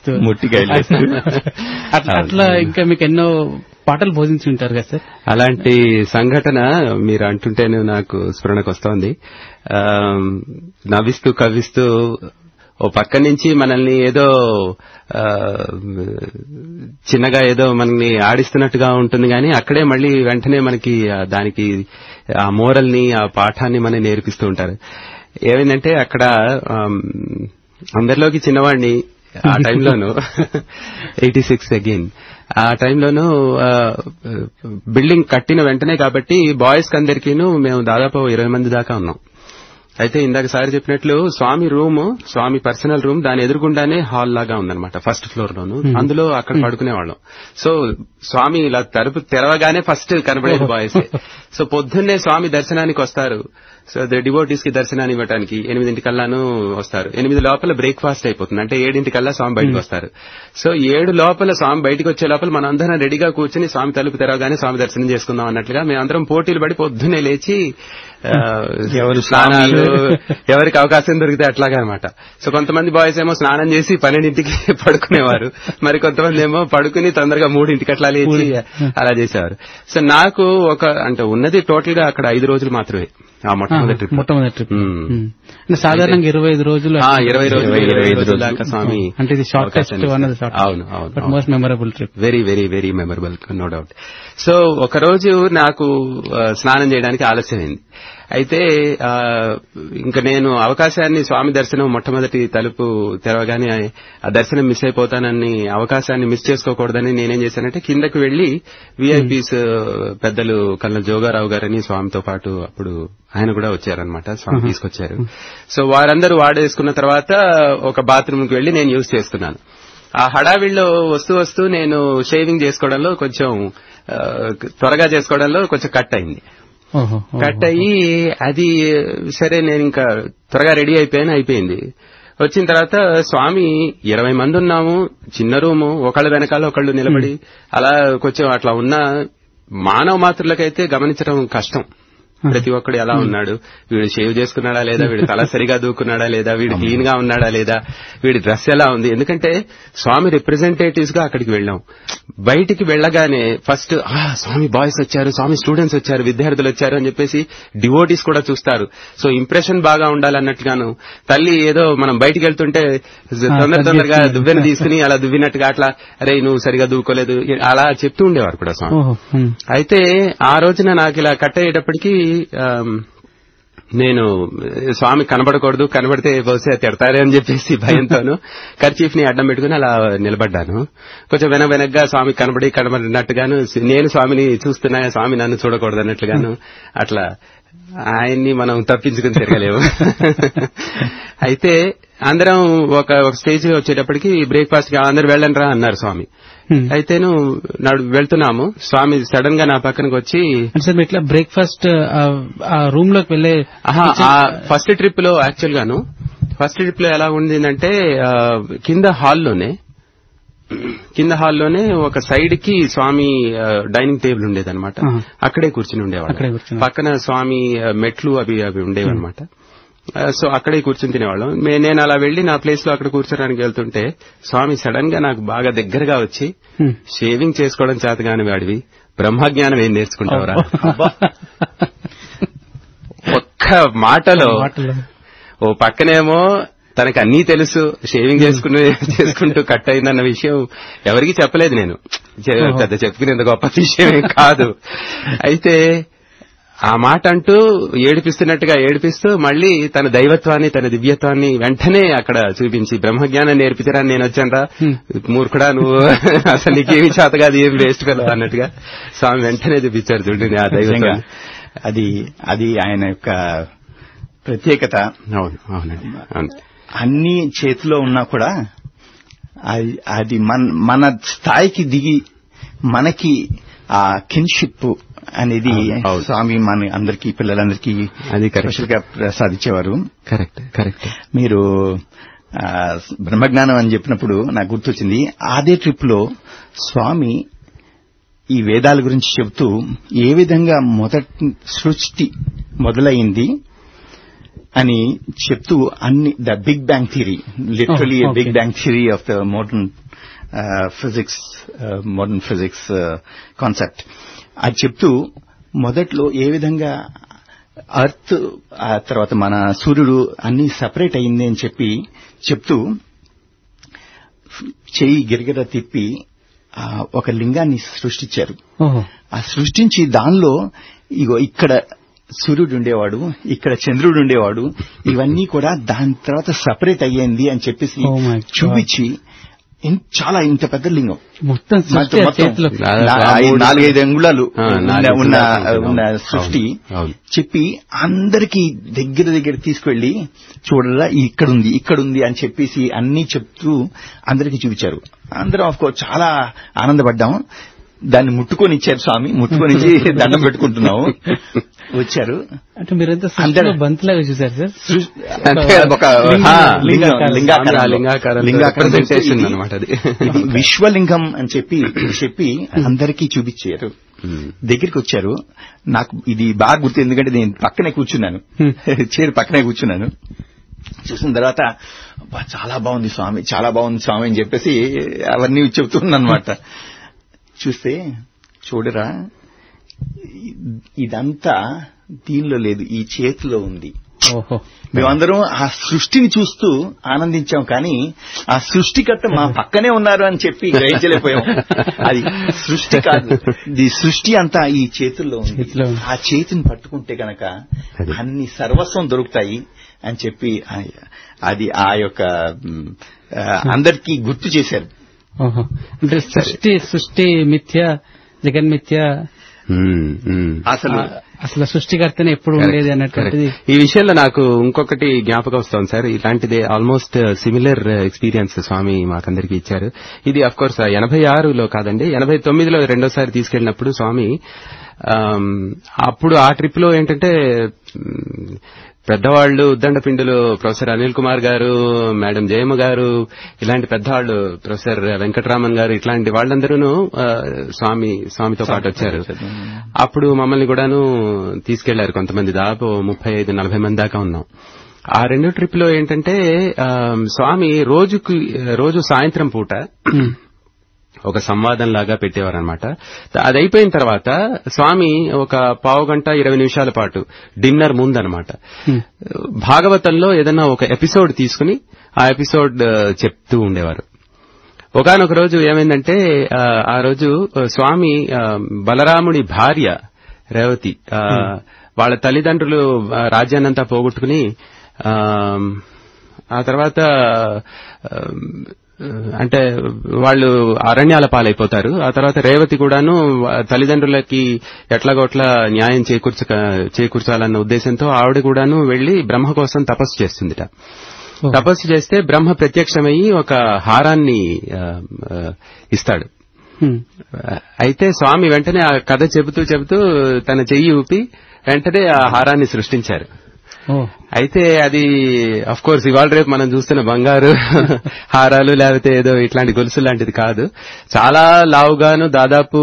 అట్లా ఇంకా మీకు ఎన్నో పాటలు బోధించి ఉంటారు కదా సార్. అలాంటి సంఘటన మీరు అంటుంటేనే నాకు స్ఫురణకు వస్తోంది. నవ్విస్తూ కవ్విస్తూ ఓ పక్క నుంచి మనల్ని ఏదో చిన్నగా ఏదో మనల్ని ఆడిస్తున్నట్టుగా ఉంటుంది, కానీ అక్కడే మళ్ళీ వెంటనే మనకి దానికి ఆ మోరల్ని, ఆ పాఠాన్ని మనం నేర్పిస్తూ ఉంటారు. ఏమైందంటే అక్కడ అందరిలోకి చిన్నవాడిని ఆ టైంలోనూ 86 అగైన్ ఆ టైంలోనూ బిల్డింగ్ కట్టిన వెంటనే కాబట్టి బాయ్స్ కి అందరికీను మేము దాదాపు 20 మంది దాకా ఉన్నాం. అయితే ఇందాక సార్ చెప్పినట్లు స్వామి పర్సనల్ రూమ్ దాని ఎదురుగుండానే హాల్ లాగా ఉందన్నమాట, ఫస్ట్ ఫ్లోర్ లోను. అందులో అక్కడ పడుకునేవాళ్ళం. సో స్వామి ఇలా తలుపు తెరవగానే ఫస్ట్ కనబడేది బాయ్స్. సో పొద్దున్నే స్వామి దర్శనానికి వస్తారు. సో డివోటీస్ కి దర్శనాన్ని ఇవ్వడానికి 8 వస్తారు. 8 లోపల బ్రేక్ఫాస్ట్ అయిపోతుంది, అంటే 7 స్వామి బయటకు వస్తారు. సో 7 లోపల స్వామి బయటకు వచ్చే లోపల మనం అందరం రెడీగా కూర్చుని స్వామి తలుపు తెరవగానే స్వామి దర్శనం చేసుకుందాం అన్నట్లుగా మేమందరం పోటీలు పడి పొద్దున్నే లేచి ఎవరు స్నానాలు ఎవరికి అవకాశం దొరికితే అట్లాగా అనమాట. సో కొంతమంది బాయ్స్ ఏమో స్నానం చేసి 12కి పడుకునేవారు, మరి కొంతమంది ఏమో పడుకుని తొందరగా 3కి అట్లా లేచి అలా చేసేవారు. సో నాకు అంటే ఉన్నది టోటల్ గా అక్కడ 5 రోజులు మాత్రమే ఆ మొట్టమొదటి ట్రిప్. సాధారణంగా 25 రోజులు 25 రోజుల దాకా స్వామి. అంటే ఇది షార్టెస్ట్ అవును most memorable trip. Very very very memorable, no doubt. So ఒక రోజు నాకు స్నానం చేయడానికి ఆలస్యమైంది. అయితే ఇంకా నేను అవకాశాన్ని, స్వామి దర్శనం మొట్టమొదటి తలుపు తెరవగానే ఆ దర్శనం మిస్ అయిపోతానని, అవకాశాన్ని మిస్ చేసుకోకూడదని నేనేం చేశానంటే కిందకు వెళ్లి విఐపీస్ పెద్దలు కల్నల్ జోగారావు గారని స్వామితో పాటు అప్పుడు ఆయన కూడా వచ్చారనమాట, స్వామి తీసుకొచ్చారు. సో వారందరూ వాడేసుకున్న తర్వాత ఒక బాత్రూమ్ కి వెళ్లి నేను యూజ్ చేస్తున్నాను. ఆ హడావిడిలో వస్తూ నేను షేవింగ్ చేసుకోవడంలో కొంచెం త్వరగా చేసుకోవడంలో కొంచెం కట్ అయింది. కట్ అయ్యి అది సరే నేను ఇంకా త్వరగా రెడీ అయిపోయింది. వచ్చిన తర్వాత స్వామి 20 మంది ఉన్నాము, చిన్న రూము, ఒకళ్ళ వెనకాల ఒకళ్ళు నిలబడి అలా కొంచెం అట్లా ఉన్న మానవ మాతృలకైతే గమనించడం కష్టం. ప్రతి ఒక్కడు ఎలా ఉన్నాడు, వీడు షేవ్ చేసుకున్నాడా లేదా, వీడు తల సరిగా దూకున్నాడా లేదా, వీడు క్లీన్ గా ఉన్నాడా లేదా, వీడి డ్రెస్ ఎలా ఉంది. ఎందుకంటే స్వామి రిప్రజెంటేటివ్స్ గా అక్కడికి వెళ్ళాం. బయటికి వెళ్లగానే ఫస్ట్ స్వామి బాయ్స్ వచ్చారు, స్వామి స్టూడెంట్స్ వచ్చారు, విద్యార్థులు వచ్చారు అని చెప్పేసి డివోటీస్ కూడా చూస్తారు. సో ఇంప్రెషన్ బాగా ఉండాలన్నట్టుగాను తల్లి ఏదో మనం బయటికి వెళ్తుంటే తొందరగా దువ్వెన తీసుకుని అలా దువ్వినట్టుగా అట్లా అరే నువ్వు సరిగా దూకోలేదు అలా చెప్తూ ఉండేవారు కూడా స్వామి. అయితే ఆ రోజున నాకు ఇలా కట్ అయ్యేటప్పటికీ నేను స్వామి కనబడకూడదు, కనబడితే బహుశా తిడతారే అని చెప్పేసి భయంతోను కర్చీఫ్ ని అడ్డం పెట్టుకుని అలా నిలబడ్డాను. కొంచెం వెనక్గా స్వామి కనబడినట్టుగాను, నేను స్వామిని చూస్తున్నా, స్వామి నన్ను చూడకూడదు అన్నట్లుగాను అట్లా ఆయన్ని మనం తప్పించుకుని తిరగలేము. అయితే అందరం ఒక స్టేజ్ వచ్చేటప్పటికి బ్రేక్ఫాస్ట్ కి అందరు వెళ్ళండి రా అన్నారు స్వామి. అయితేను వెళ్తున్నాము, స్వామి సడన్ గా నా పక్కనకి వచ్చి ఇట్లా బ్రేక్ఫాస్ట్ రూమ్ లోకి వెళ్లే ఫస్ట్ ట్రిప్ లో యాక్చువల్ గాను ఫస్ట్ ట్రిప్ లో ఎలా ఉండిందంటే కింద హాల్లోనే ఒక సైడ్ కి స్వామి డైనింగ్ టేబుల్ ఉండేదన్నమాట, అక్కడే కూర్చుని ఉండేవాడు. పక్కన స్వామి మెట్లు అవి ఉండేవన్నమాట. సో అక్కడే కూర్చుని తినేవాళ్ళం. నేను అలా వెళ్లి నా ప్లేస్ లో అక్కడ కూర్చోడానికి వెళ్తుంటే స్వామి సడన్ గా నాకు బాగా దగ్గరగా వచ్చి షేవింగ్ చేసుకోవడం చేతగాని వాడివి బ్రహ్మజ్ఞానం ఏం నేర్చుకుంటావురా ఒక్క మాటలో. ఓ పక్కనేమో తనకి అన్నీ తెలుసు, షేవింగ్ చేసుకుంటూ కట్ అయిందన్న విషయం ఎవరికి చెప్పలేదు, నేను పెద్ద చెప్పుకునేంత గొప్ప విషయమేం కాదు. అయితే ఆ మాట అంటూ ఏడిపిస్తున్నట్టుగా ఏడిపిస్తూ మళ్లీ తన దైవత్వాన్ని, తన దివ్యత్వాన్ని వెంటనే అక్కడ చూపించి బ్రహ్మజ్ఞానం నేర్పించడానికి నేను వచ్చానరా మూర్ఖుడా నువ్వు, అసలు నీకేమి చేతగా అది ఏం వేస్ట్ కదా అన్నట్టుగా స్వామి వెంటనే చూపించారు. చూడండి ఆ దైవంగా అది ఆయన యొక్క ప్రత్యేకత. అవునండి, అన్ని చేతిలో ఉన్నా కూడా అది మన స్థాయికి దిగి మనకి ఆ కిన్షిప్ అనేది స్వామి మన అందరికీ పిల్లలందరికీ అది స్పెషల్ గా ప్రసాదించేవారు. కరెక్ట్. మీరు బ్రహ్మజ్ఞానం అని చెప్పినప్పుడు నాకు గుర్తొచ్చింది, అదే ట్రిప్ లో స్వామి ఈ వేదాల గురించి చెబుతూ ఏ విధంగా మొదటి సృష్టి మొదలైంది అని చెప్తూ అన్ని the big bang theory, literally big bang theory of the modern physics concept అది చెప్తూ మొదట్లో ఏ విధంగా అర్త్ ఆ తర్వాత మన సూర్యుడు అన్ని సెపరేట్ అయింది అని చెప్తూ చెయ్యి గిరగిర తిప్పి ఒక లింగాన్ని సృష్టించారు. ఆ సృష్టించి దానిలో ఇగో ఇక్కడ సూర్యుడు ఉండేవాడు, ఇక్కడ చంద్రుడు ఉండేవాడు, ఇవన్నీ కూడా దాని తర్వాత సెపరేట్ అయ్యింది అని చెప్పేసి చూపించి చాలా ఇంత పెద్ద లింగం, మొత్తం 4-5 అంగుళాలు ఉన్న సృష్టి చెప్పి అందరికీ దగ్గర తీసుకువెళ్లి చూడరా ఇక్కడుంది అని చెప్పేసి అన్ని చెప్తూ అందరికీ చూపించారు. అందరం ఆఫ్ కోర్స్ చాలా ఆనందపడ్డాం. దాన్ని ముట్టుకొని ఇచ్చారు స్వామి, ముట్టుకొని దండం పెట్టుకుంటున్నాము. వచ్చారు అంటే మీరంతా బంతులాగా చూసారు సార్. లింగాకారం అనమాట, అది విశ్వలింగం అని చెప్పి అందరికీ చూపించారు. దగ్గరికి వచ్చారు. నాకు ఇది బాగా గుర్తు, ఎందుకంటే నేను పక్కనే కూర్చున్నాను, చైర్ పక్కనే కూర్చున్నాను. చూసిన తర్వాత చాలా బాగుంది స్వామి, చాలా బాగుంది స్వామి అని చెప్పేసి అవన్నీ చెప్తున్నానమాట. చూస్తే చూడరా ఇదంతా దీనిలో లేదు, ఈ చేతిలో ఉంది. మేమందరం ఆ సృష్టిని చూస్తూ ఆనందించాం, కానీ ఆ సృష్టికర్త మా పక్కనే ఉన్నారు అని చెప్పి గ్రహించలేకపోయాం. అది సృష్టి కాదు, ఈ సృష్టి అంతా ఈ చేతుల్లో ఉంది. ఆ చేతిని పట్టుకుంటే గనక అన్ని సర్వస్వం దొరుకుతాయి అని చెప్పి అది ఆ యొక్క అందరికీ గుర్తు చేశారు. అంటే సృష్టి మిథ్య, జగన్మిథ్య, అసలు సృష్టికర్తనే ఎప్పుడు ఉండేది అన్నటువంటిది. ఈ విషయంలో నాకు ఇంకొకటి జ్ఞాపకం వస్తుంది సార్. ఇలాంటిదే ఆల్మోస్ట్ సిమిలర్ ఎక్స్పీరియన్స్ స్వామి మాకందరికి ఇచ్చారు. ఇది అఫ్ కోర్స్ 86లో కాదండి, 89లో రెండోసారి తీసుకెళ్లినప్పుడు స్వామి అప్పుడు ఆ ట్రిప్ లో ఏంటంటే పెద్దవాళ్లు ఉద్దండపిండులు ప్రొఫెసర్ అనిల్ కుమార్ గారు, మేడం జయమ్మ గారు, ఇలాంటి పెద్దవాళ్లు, ప్రొఫెసర్ వెంకటరామన్ గారు, ఇట్లాంటి వాళ్ళందరూ స్వామితో పాటు వచ్చారు. అప్పుడు మమ్మల్ని కూడాను తీసుకెళ్లారు కొంతమంది, దాదాపు 35-40 మంది దాకా ఉన్నాం. ఆ 2 ట్రిప్ లో ఏంటంటే స్వామి రోజు సాయంత్రం పూట ఒక సంవాదం లాగా పెట్టేవారనమాట. అది అయిపోయిన తర్వాత స్వామి ఒక 15 గంట 20 నిమిషాల పాటు డిన్నర్ ముందనమాట భాగవతంలో ఏదైనా ఒక ఎపిసోడ్ తీసుకుని ఆ ఎపిసోడ్ చెప్తూ ఉండేవారు. ఒకానొక రోజు ఏమైందంటే ఆ రోజు స్వామి బలరాముడి భార్య రేవతి వాళ్ళ తల్లిదండ్రులు రాజ్యాన్నంతా పోగొట్టుకుని ఆ తర్వాత అంటే వాళ్ళు అరణ్యాల పాలైపోతారు. ఆ తర్వాత రేవతి కూడాను తల్లిదండ్రులకి ఎట్లాగోట్లా న్యాయం చేకూర్చాలన్న ఉద్దేశంతో ఆవిడ కూడాను వెళ్లి బ్రహ్మ కోసం తపస్సు చేస్తుందిట. తపస్సు చేస్తే బ్రహ్మ ప్రత్యక్షమయ్యి ఒక హారాన్ని ఇస్తాడు. అయితే స్వామి వెంటనే ఆ కథ చెబుతూ తన చెయ్యి ఊపి వెంటనే ఆ హారాన్ని సృష్టించారు. అయితే అది అఫ్ కోర్స్ ఇవాళ రేపు మనం చూస్తున్న బంగారు హారాలు లేకపోతే ఏదో ఇట్లాంటి గొలుసు లాంటిది కాదు. చాలా లావుగాను దాదాపు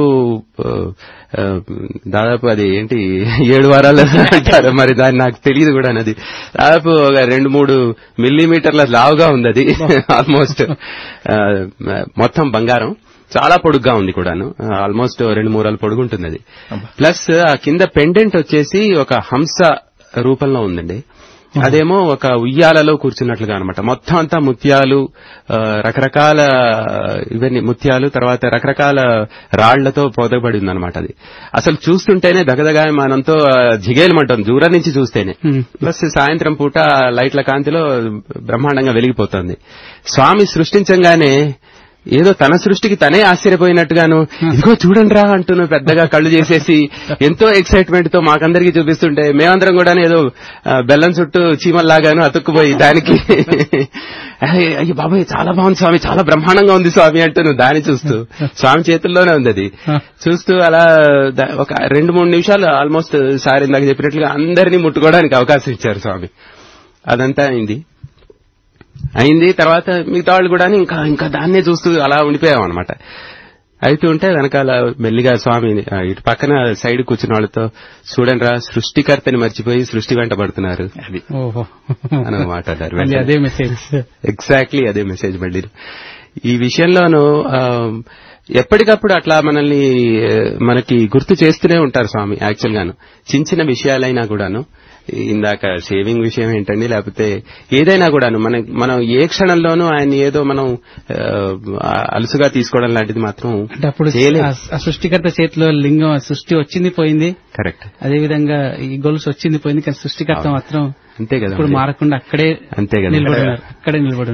అది ఏంటి 7 వారాలు అంటారు, మరి దాన్ని నాకు తెలియదు కూడా. అది దాదాపు ఒక 2-3 మిల్లీమీటర్ల లావుగా ఉంది అది. ఆల్మోస్ట్ మొత్తం బంగారం, చాలా పొడుగ్గా ఉంది కూడాను, ఆల్మోస్ట్ 2 మూరలు పొడుగుంటుంది అది. ప్లస్ ఆ కింద పెండెంట్ వచ్చేసి ఒక హంస రూపంలో ఉందండి. అదేమో ఒక ఉయ్యాలలో కూర్చున్నట్లుగా అనమాట. మొత్తం అంతా ముత్యాలు, రకరకాల ఇవన్నీ ముత్యాలు, తర్వాత రకరకాల రాళ్లతో పొదగబడి ఉందన్నమాట. అది అసలు చూస్తుంటేనే దగదగాయమానంతో జిగేలమంటుంది దూరం నుంచి చూస్తేనే. ప్లస్ సాయంత్రం పూట లైట్ల కాంతిలో బ్రహ్మాండంగా వెలిగిపోతుంది. స్వామి సృష్టించంగానే ఏదో తన సృష్టికి తనే ఆశ్చర్యపోయినట్టుగాను ఇదిగో చూడండిరా అంటూ పెద్దగా కళ్ళు చేసేసి ఎంతో ఎక్సైట్మెంట్ తో మాకందరికీ చూపిస్తుంటే మేమందరం కూడా ఏదో బెల్లం చుట్టూ చీమల్లాగాను అతుక్కుపోయి దానికి అయ్యి బాబాయ్ చాలా బాగుంది స్వామి, చాలా బ్రహ్మాండంగా ఉంది స్వామి అంటూ దాన్ని చూస్తూ, స్వామి చేతుల్లోనే ఉంది అది చూస్తూ అలా ఒక 2-3 నిమిషాలు ఆల్మోస్ట్ సార్ ఇందాక చెప్పినట్లుగా అందరినీ ముట్టుకోవడానికి అవకాశం ఇచ్చారు స్వామి. అదంతా అయింది. తర్వాత మిగతా వాళ్ళు కూడా ఇంకా దాన్నే చూస్తూ అలా ఉండిపోయాం అనమాట. అయితే ఉంటే వెనకాల మెల్లిగా స్వామి ఇటు పక్కన సైడ్ కూర్చున్న వాళ్ళతో చూడండిరా సృష్టికర్తని మర్చిపోయి సృష్టి వెంట పడుతున్నారు అది అని మాట్లాడారు. ఎగ్జాక్ట్లీ అదే మెసేజ్ మళ్ళీ. ఈ విషయంలోనూ ఎప్పటికప్పుడు అట్లా మనకి గుర్తు చేస్తూనే ఉంటారు స్వామి. యాక్చువల్ గాను చిన్న విషయాలైనా కూడాను, ఇందాక షేవింగ్ విషయం ఏంటండి, లేకపోతే ఏదైనా కూడాను మనం ఏ క్షణంలోనూ ఆయన ఏదో మనం అలుసుగా తీసుకోవడం లాంటిది మాత్రం చేయలేదు. ఆ సృష్టికర్త చేతిలో లింగం సృష్టి వచ్చింది పోయింది, కరెక్ట్. అదేవిధంగా ఈ గొలుసు వచ్చింది పోయింది, కానీ సృష్టికర్త మాత్రం అంతే కదా, ఇప్పుడు మారకుండా అక్కడే నిలబడున్నారు.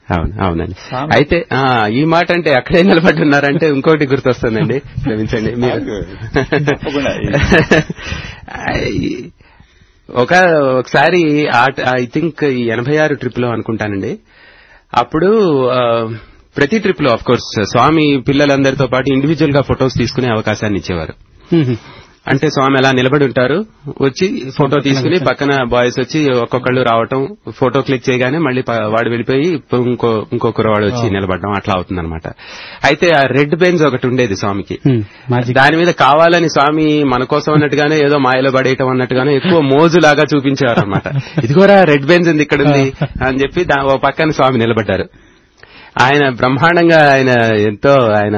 అవునండి. అయితే ఈ మాట అంటే అక్కడే నిలబడున్నారంటే ఇంకోటి గుర్తొస్తుందండి, క్షమించండి మీరు. ఒకసారి ఐ థింక్ ఈ 86 ట్రిప్ లో అనుకుంటానండి. అప్పుడు ప్రతి ట్రిప్ లో ఆఫ్ కోర్స్ స్వామి పిల్లలందరితో పాటు ఇండివిజువల్ గా ఫొటోస్ తీసుకునే అవకాశాన్ని ఇచ్చేవారు. అంటే స్వామి అలా నిలబడి ఉంటారు, వచ్చి ఫోటో తీసుకుని పక్కన బాయ్స్ వచ్చి ఒక్కొక్కళ్ళు రావటం, ఫోటో క్లిక్ చేయగానే మళ్ళీ వాడు వెళ్ళిపోయి ఇంకో కురవాడు వచ్చి నిలబడడం, అట్లా అవుతుందన్నమాట. అయితే ఆ రెడ్ బెంజ్ ఒకటి ఉండేది స్వామికి. దాని మీద కావాలని స్వామి మన కోసం అన్నట్టుగానే ఏదో మాయలో పడేయటం అన్నట్టుగానే ఎక్కువ మోజులాగా చూపించేవారు అనమాట. ఇదిగోరా రెడ్ బెంజ్ ఉంది ఇక్కడ ఉంది అని చెప్పి ఓ పక్కన స్వామి నిలబడ్డారు. ఆయన బ్రహ్మాండంగా ఆయన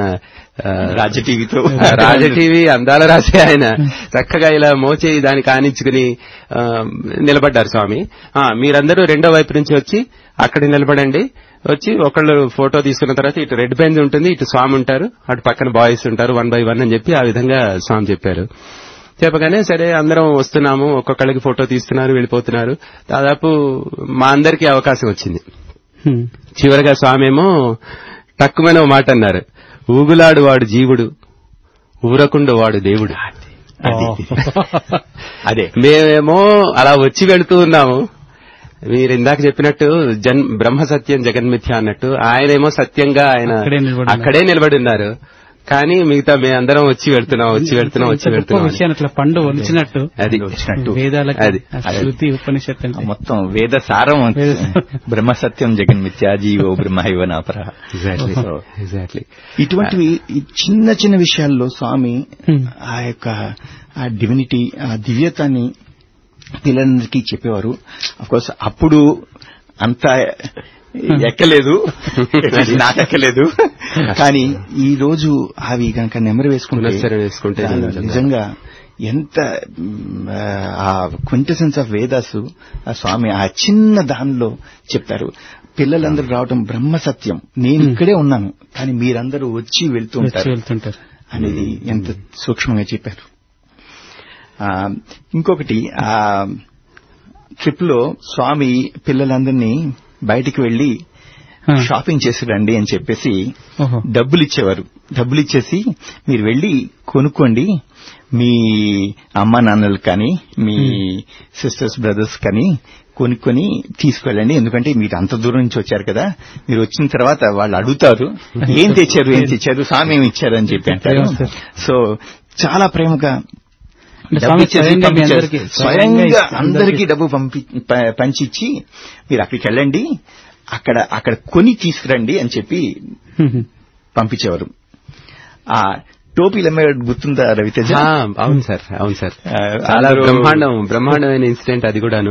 రాజటీవీ అందాల రాసి ఆయన చక్కగా ఇలా మోచి దాన్ని కానించుకుని నిలబడ్డారు స్వామి. మీరందరూ రెండో వైపు నుంచి వచ్చి అక్కడ నిలబడండి, వచ్చి ఒకళ్ళు ఫోటో తీసుకున్న తర్వాత ఇటు రెడ్ బెంజ్ ఉంటుంది, ఇటు స్వామి ఉంటారు, అటు పక్కన బాయ్స్ ఉంటారు, 1 by 1 అని చెప్పి ఆ విధంగా స్వామి చెప్పారు. చెప్పగానే సరే అందరం వస్తున్నాము, ఒక్కొక్కళ్ళకి ఫోటో తీస్తున్నారు, వెళ్ళిపోతున్నారు. దాదాపు మా అందరికీ అవకాశం వచ్చింది. చివరిగా స్వామి ఏమో తక్కువైన మాట అన్నారు, ఊగులాడు వాడు జీవుడు, ఊరకుండు వాడు దేవుడు. అదే మేమేమో అలా వచ్చి వెళుతూ ఉన్నాము. మీరు ఇందాక చెప్పినట్టు బ్రహ్మ సత్యం జగన్మిథ్య అన్నట్టు ఆయనేమో సత్యంగా ఆయన అక్కడే నిలబడి ఉన్నారు. కానీ మిగతా మేమందరం వచ్చి వెళ్తున్నాం పండు ఒలిచినట్టు అది వేదాలకి శృతి ఉపనిషత్తు మొత్తం వేద సారం బ్రహ్మ సత్యం జగన్మిథ్యా జీవో బ్రహ్మ ఇవ నాపర. ఎగ్జాక్ట్లీ ఇటువంటివి చిన్న చిన్న విషయాల్లో స్వామి ఆ యొక్క ఆ డివినిటీ, ఆ దివ్యతాన్ని పిల్లలందరికీ చెప్పేవారు. అఫ్కోర్స్ అప్పుడు అంతా ఎక్కలేదు, నాకెక్కలేదు. కానీ ఈ రోజు అవి కనుక నెమరు వేసుకుంటే నిజంగా ఎంత ఆ క్వింటెసెన్స్ ఆఫ్ వేదాసు ఆ స్వామి ఆ చిన్న దానిలో చెప్తారు. పిల్లలందరూ రావడం బ్రహ్మ సత్యం, నేను ఇక్కడే ఉన్నాను కానీ మీరందరూ వచ్చి వెళ్తుంటారు అనేది ఎంత సూక్ష్మంగా చెప్పారు. ఇంకొకటి ఆ ట్రిప్ లో స్వామి పిల్లలందరినీ బయటికి వెళ్లి షాపింగ్ చేసి రండి అని చెప్పేసి డబ్బులు ఇచ్చేవారు. డబ్బులు ఇచ్చేసి మీరు వెళ్లి కొనుక్కోండి, మీ అమ్మా నాన్నలు కానీ మీ సిస్టర్స్ బ్రదర్స్ కానీ కొనుక్కొని తీసుకెళ్ళండి, ఎందుకంటే మీరు అంత దూరం నుంచి వచ్చారు కదా, మీరు వచ్చిన తర్వాత వాళ్ళు అడుగుతారు ఏం తెచ్చారు స్వామి ఏమి ఇచ్చారు అని చెప్పి అంటారు. సో చాలా ప్రేమగా స్వయంగా అందరికీ డబ్బు పంచిచ్చి మీరు అక్కడికి వెళ్ళండి, అక్కడ కొని తీసుకురండి అని చెప్పి పంపించేవారు. ఆ టోపీలు అమ్మే గుర్తుందా రవితేజ? అవును సార్, చాలా బ్రహ్మాండమైన ఇన్సిడెంట్ అది కూడాను.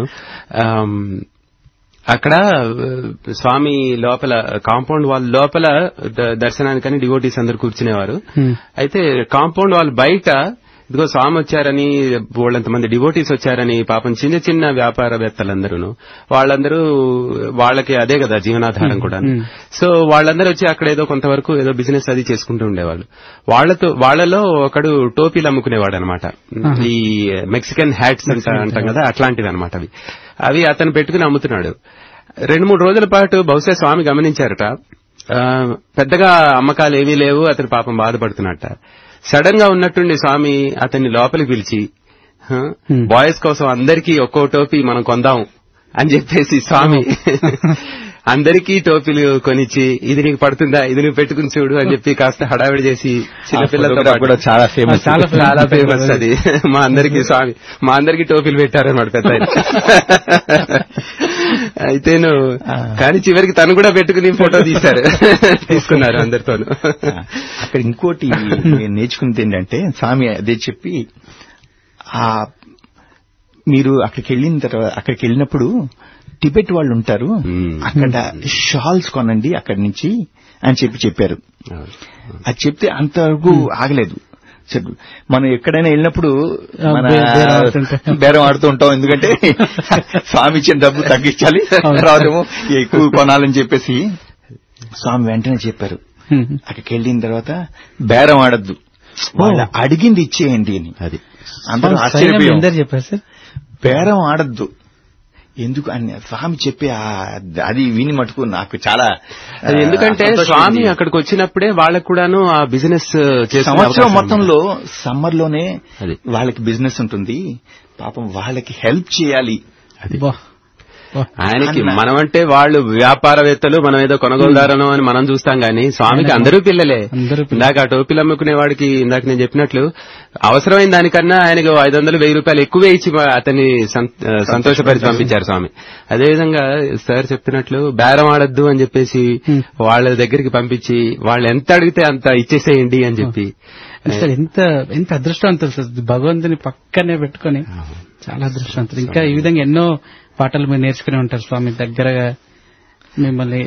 అక్కడ స్వామి లోపల కాంపౌండ్ వాల్ లోపల దర్శనానికని డివోటీస్ అందరు కూర్చునేవారు. అయితే కాంపౌండ్ వాల్ బయట ఇదిగో స్వామి వచ్చారని వాళ్ళంతమంది డివోటీస్ వచ్చారని పాపం చిన్న చిన్న వ్యాపారవేత్తలందరూ వాళ్ళందరూ వాళ్ళకి అదే కదా జీవనాధారం కూడా. సో వాళ్ళందరూ వచ్చి అక్కడ ఏదో కొంతవరకు ఏదో బిజినెస్ అది చేసుకుంటూ ఉండేవాళ్ళు. వాళ్ళలో ఒకడు టోపీలు అమ్ముకునేవాడు అనమాట. ఈ మెక్సికన్ హ్యాట్స్ అంటాం కదా, అట్లాంటివి అనమాట. అవి అతను పెట్టుకుని అమ్ముతున్నాడు. 2-3 రోజుల పాటు బహుశా స్వామి గమనించారట, పెద్దగా అమ్మకాలు ఏమీ లేవు, అతను పాపం బాధపడుతున్నట్ట. సడన్ గా ఉన్నట్టుండి స్వామి అతన్ని లోపలికి పిలిచి బాయ్స్ కోసం అందరికీ ఒక్కో టోపీ మనం కొందాం అని చెప్పేసి స్వామి అందరికీ టోపీలు కొనిచ్చి ఇది నీకు పడుతుందా, ఇది నువ్వు పెట్టుకుని చూడు అని చెప్పి కాస్త హడావిడి చేసి చిన్నపిల్లలతో కూడా చాలా ఫేమస్ అది. మా అందరికీ టోపీలు పెట్టారన్నమాట పెద్ద. అయితేను కానీ చివరికి తను కూడా పెట్టుకుని ఫోటో తీసుకున్నారు అందరితోనూ. అక్కడ ఇంకోటి నేను నేర్చుకున్నది ఏంటంటే స్వామి అదే చెప్పి మీరు అక్కడికి వెళ్ళినప్పుడు టిబెట్ వాళ్ళు ఉంటారు, అక్కడ షాల్స్ కొనండి అక్కడి నుంచి అని చెప్పారు. అది చెప్తే అంతవరకు ఆగలేదు. మనం ఎక్కడైనా వెళ్ళినప్పుడు మన బేరం ఆడుతూ ఉంటాం, ఎందుకంటే స్వామి ఇచ్చిన డబ్బు తగ్గించాలి, తర్వాత ఎక్కువ కొనాలని చెప్పేసి స్వామి వెంటనే చెప్పారు. అక్కడికి వెళ్ళిన తర్వాత బేరం ఆడద్దు, వాళ్ళు అడిగింది ఇచ్చేయండి అని. అది అందరూ ఆశ్చర్యపోయారు. బేరం ఆడద్దు, ఎందుకు అని స్వామి చెప్పే అది విని మటుకు నాకు చాలా అది ఎందుకంటే స్వామి అక్కడికి వచ్చినప్పుడే వాళ్ళకు కూడాను ఆ బిజినెస్ సంవత్సరం మొత్తంలో సమ్మర్ లోనే వాళ్ళకి బిజినెస్ ఉంటుంది, పాపం వాళ్ళకి హెల్ప్ చేయాలి. అది ఆయనకి మనమంటే వాళ్ళు వ్యాపారవేత్తలు, మనం ఏదో కొనుగోలుదారనో అని మనం చూస్తాం గానీ స్వామికి అందరూ పిల్లలే. ఇందాక ఆ టోపీలు అమ్ముకునే వాడికి ఇందాక నేను చెప్పినట్లు అవసరమైన దానికన్నా ఆయనకు 500-1000 రూపాయలు ఎక్కువే ఇచ్చి అతన్ని సంతోషపరిచి పంపించారు స్వామి. అదేవిధంగా సార్ చెప్పినట్లు బేరం ఆడద్దు అని చెప్పేసి వాళ్ళ దగ్గరికి పంపించి వాళ్ళు ఎంత అడిగితే అంత ఇచ్చేసేయండి అని చెప్పి. ఎంత అదృష్టవంతులు సార్, భగవంతుని పక్కనే పెట్టుకుని చాలా అదృష్టవంతులు. ఇంకా ఈ విధంగా ఎన్నో పాటలు మీరు నేర్చుకుని ఉంటారు స్వామి దగ్గరగా మిమ్మల్ని.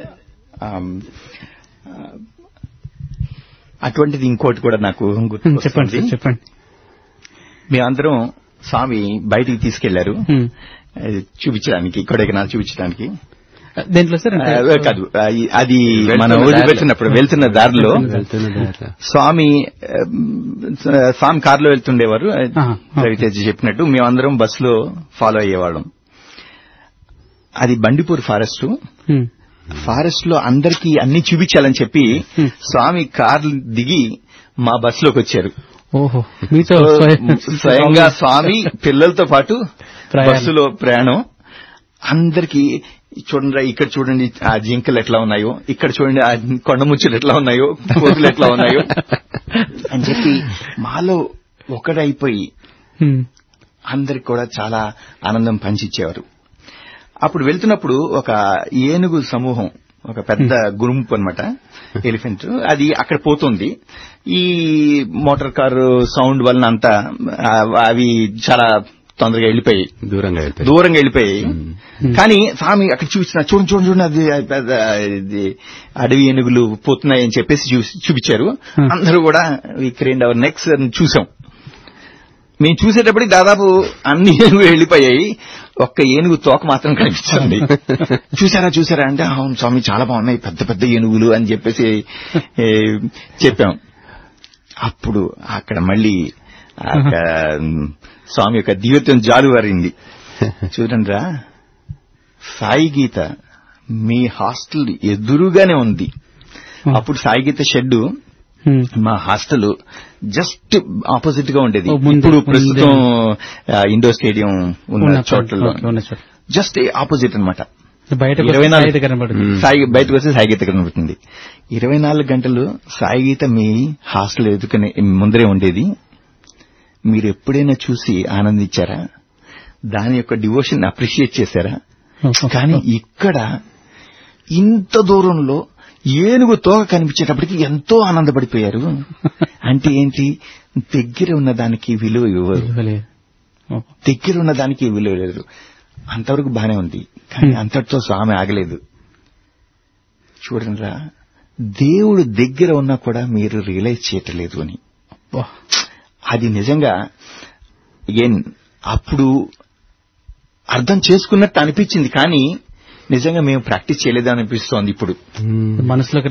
అటువంటిది ఇంకోటి కూడా నాకు చెప్పండి. మేమందరం స్వామి బయటికి తీసుకెళ్లారు చూపించడానికి, కొడైకెనాల్ చూపించడానికి. దేంట్లో సార్ కాదు, అది మనం వదిలిపెట్టినప్పుడు వెళ్తున్న దారిలో స్వామి కారులో వెళ్తుండేవారు. రవితేజ చెప్పినట్టు మేమందరం బస్సులో ఫాలో అయ్యేవాళ్ళం. అది బండిపూర్ ఫారెస్ట్ లో అందరికీ అన్ని చూపించాలని చెప్పి స్వామి కార్ దిగి మా బస్సులోకి వచ్చారు. ఓహో, స్వయంగా స్వామి పిల్లలతో పాటు బస్సులో ప్రయాణం. అందరికీ చూడండి, ఇక్కడ చూడండి ఆ జింకలు ఎట్లా ఉన్నాయో, ఇక్కడ చూడండి ఆ కొండముచ్చులు ఎట్లా ఉన్నాయో, కోతులు ఎట్లా ఉన్నాయో అని చెప్పి మాలో ఒకటైపోయి అందరికి కూడా చాలా ఆనందం పంచిచ్చేవారు. అప్పుడు వెళ్తున్నప్పుడు ఒక ఏనుగు సమూహం, ఒక పెద్ద గుంపు అన్నమాట, ఎలిఫెంట్, అది అక్కడ పోతుంది. ఈ మోటార్ కారు సౌండ్ వలన అంతా అవి చాలా తొందరగా వెళ్ళిపోయాయి, దూరంగా వెళ్ళిపోయాయి. కానీ స్వామి అక్కడ చూడండి అది పెద్ద అడవి ఏనుగులు పోతున్నాయని చెప్పేసి చూపించారు. అందరూ కూడా ఈ క్రేన్ అవర్ నెక్స్ట్ చూసాం. మేము చూసేటప్పటికి దాదాపు అన్ని ఏనుగులు వెళ్ళిపోయాయి, ఒక్క ఏనుగు తోక మాత్రం కనిపించింది. చూసారా అంటే అవును స్వామి చాలా బాగున్నాయి పెద్ద పెద్ద ఏనుగులు అని చెప్పేసి చెప్పాం. అప్పుడు అక్కడ మళ్ళీ స్వామి యొక్క దివ్యత్వం జాలువారింది. చూడండిరా, సాయి గీత మీ హాస్టల్ ఎదురుగానే ఉంది. అప్పుడు సాయి గీత షెడ్ మా హాస్టల్ జస్ట్ ఆపోజిట్ గా ఉండేది. ఇప్పుడు ప్రస్తుతం ఇండోర్ స్టేడియం ఉన్న చోట్లలో జస్ట్ ఆపోజిట్ అనమాట. బయటకు వస్తే సాయి గీత కనబడుతుంది. 24 గంటలు సాయి గీత మీ హాస్టల్ ఎదుర్కొనే ముందరే ఉండేది. మీరు ఎప్పుడైనా చూసి ఆనందించారా? దాని యొక్క డివోషన్ అప్రిషియేట్ చేశారా? కానీ ఇక్కడ ఇంత దూరంలో ఏనుగు తోక కనిపించేటప్పటికి ఎంతో ఆనందపడిపోయారు. అంటే ఏంటి, దగ్గర ఉన్న దానికి విలువ ఇవ్వరు, దగ్గర ఉన్న దానికి విలువ లేదు. అంతవరకు బానే ఉంది, కానీ అంతటితో స్వామి ఆగలేదు. చూడండిరా, దేవుడు దగ్గర ఉన్నా కూడా మీరు రియలైజ్ చేయట్లేదు అని. అది నిజంగా అప్పుడు అర్థం చేసుకున్నట్టు అనిపించింది, కానీ నిజంగా మేము ప్రాక్టీస్ చేయలేదా అనిపిస్తోంది ఇప్పుడు మనసులోకి.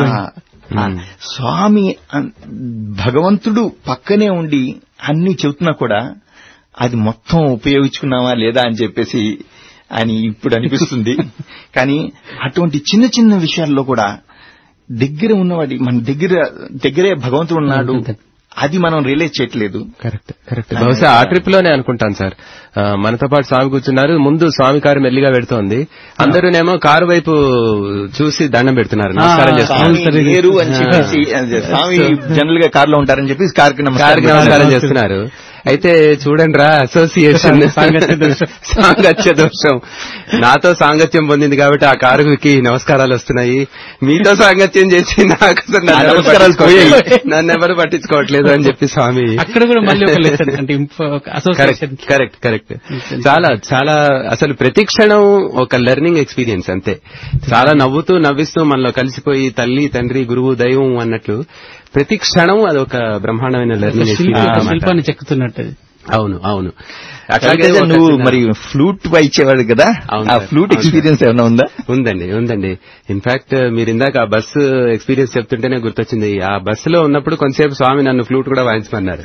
స్వామి భగవంతుడు పక్కనే ఉండి అన్ని చెబుతున్నా కూడా అది మొత్తం ఉపయోగించుకున్నావా లేదా అని చెప్పేసి అని ఇప్పుడు అనిపిస్తుంది. కానీ అటువంటి చిన్న చిన్న విషయాల్లో కూడా దగ్గర ఉన్నవాడి మన దగ్గరే భగవంతుడు ఉన్నాడు, అది మనం రియలైజ్ చేయట్లేదు. కరెక్ట్. బహుశా ఆ ట్రిప్ లోనే అనుకుంటాను సార్, మనతో పాటు స్వామి కూర్చున్నారు, ముందు స్వామి కారు మెల్లిగా పెడుతోంది, అందరూనేమో కారు వైపు చూసి దండం పెడుతున్నారు, నమస్కారం చేస్తున్నారు. స్వామి జనరల్ గా కారులో ఉంటారని చెప్పి కారుకి నమస్కారం చేస్తున్నారు. అయితే చూడండి రా, అసోసియేషన్ సాంగత్య దోషం. నాతో సాంగత్యం పొందింది కాబట్టి ఆ కారుకి నమస్కారాలు వస్తున్నాయి, మీతో సాంగత్యం చేసి నాకు నన్నెవరు పట్టించుకోవట్లేదు అని చెప్పి స్వామి అక్కడ కూడా మళ్ళీ కరెక్ట్. చాలా చాలా అసలు ప్రతి క్షణం ఒక లెర్నింగ్ ఎక్స్పీరియన్స్ అంతే. చాలా నవ్వుతూ నవ్విస్తూ మనలో కలిసిపోయి తల్లి తండ్రి గురువు దైవం అన్నట్లు ప్రతి క్షణం అదొక బ్రహ్మాండమైన లెర్నింగ్ శిల్పాన్ని చెక్కుతున్నట్టు. అవును అవును. అట్లాగే నువ్వు మరి ఫ్లూట్ వాయించేవాడు కదా, ఆ ఫ్లూట్ ఎక్స్పీరియన్స్ ఏమైనా ఉందా? ఉందండి. ఇన్ఫాక్ట్ మీరు ఇందాక ఆ బస్సు ఎక్స్పీరియన్స్ చెప్తుంటేనే గుర్తొచ్చింది. ఆ బస్సులో ఉన్నప్పుడు కొంతసేపు స్వామి నన్ను ఫ్లూట్ కూడా వాయించమన్నారు.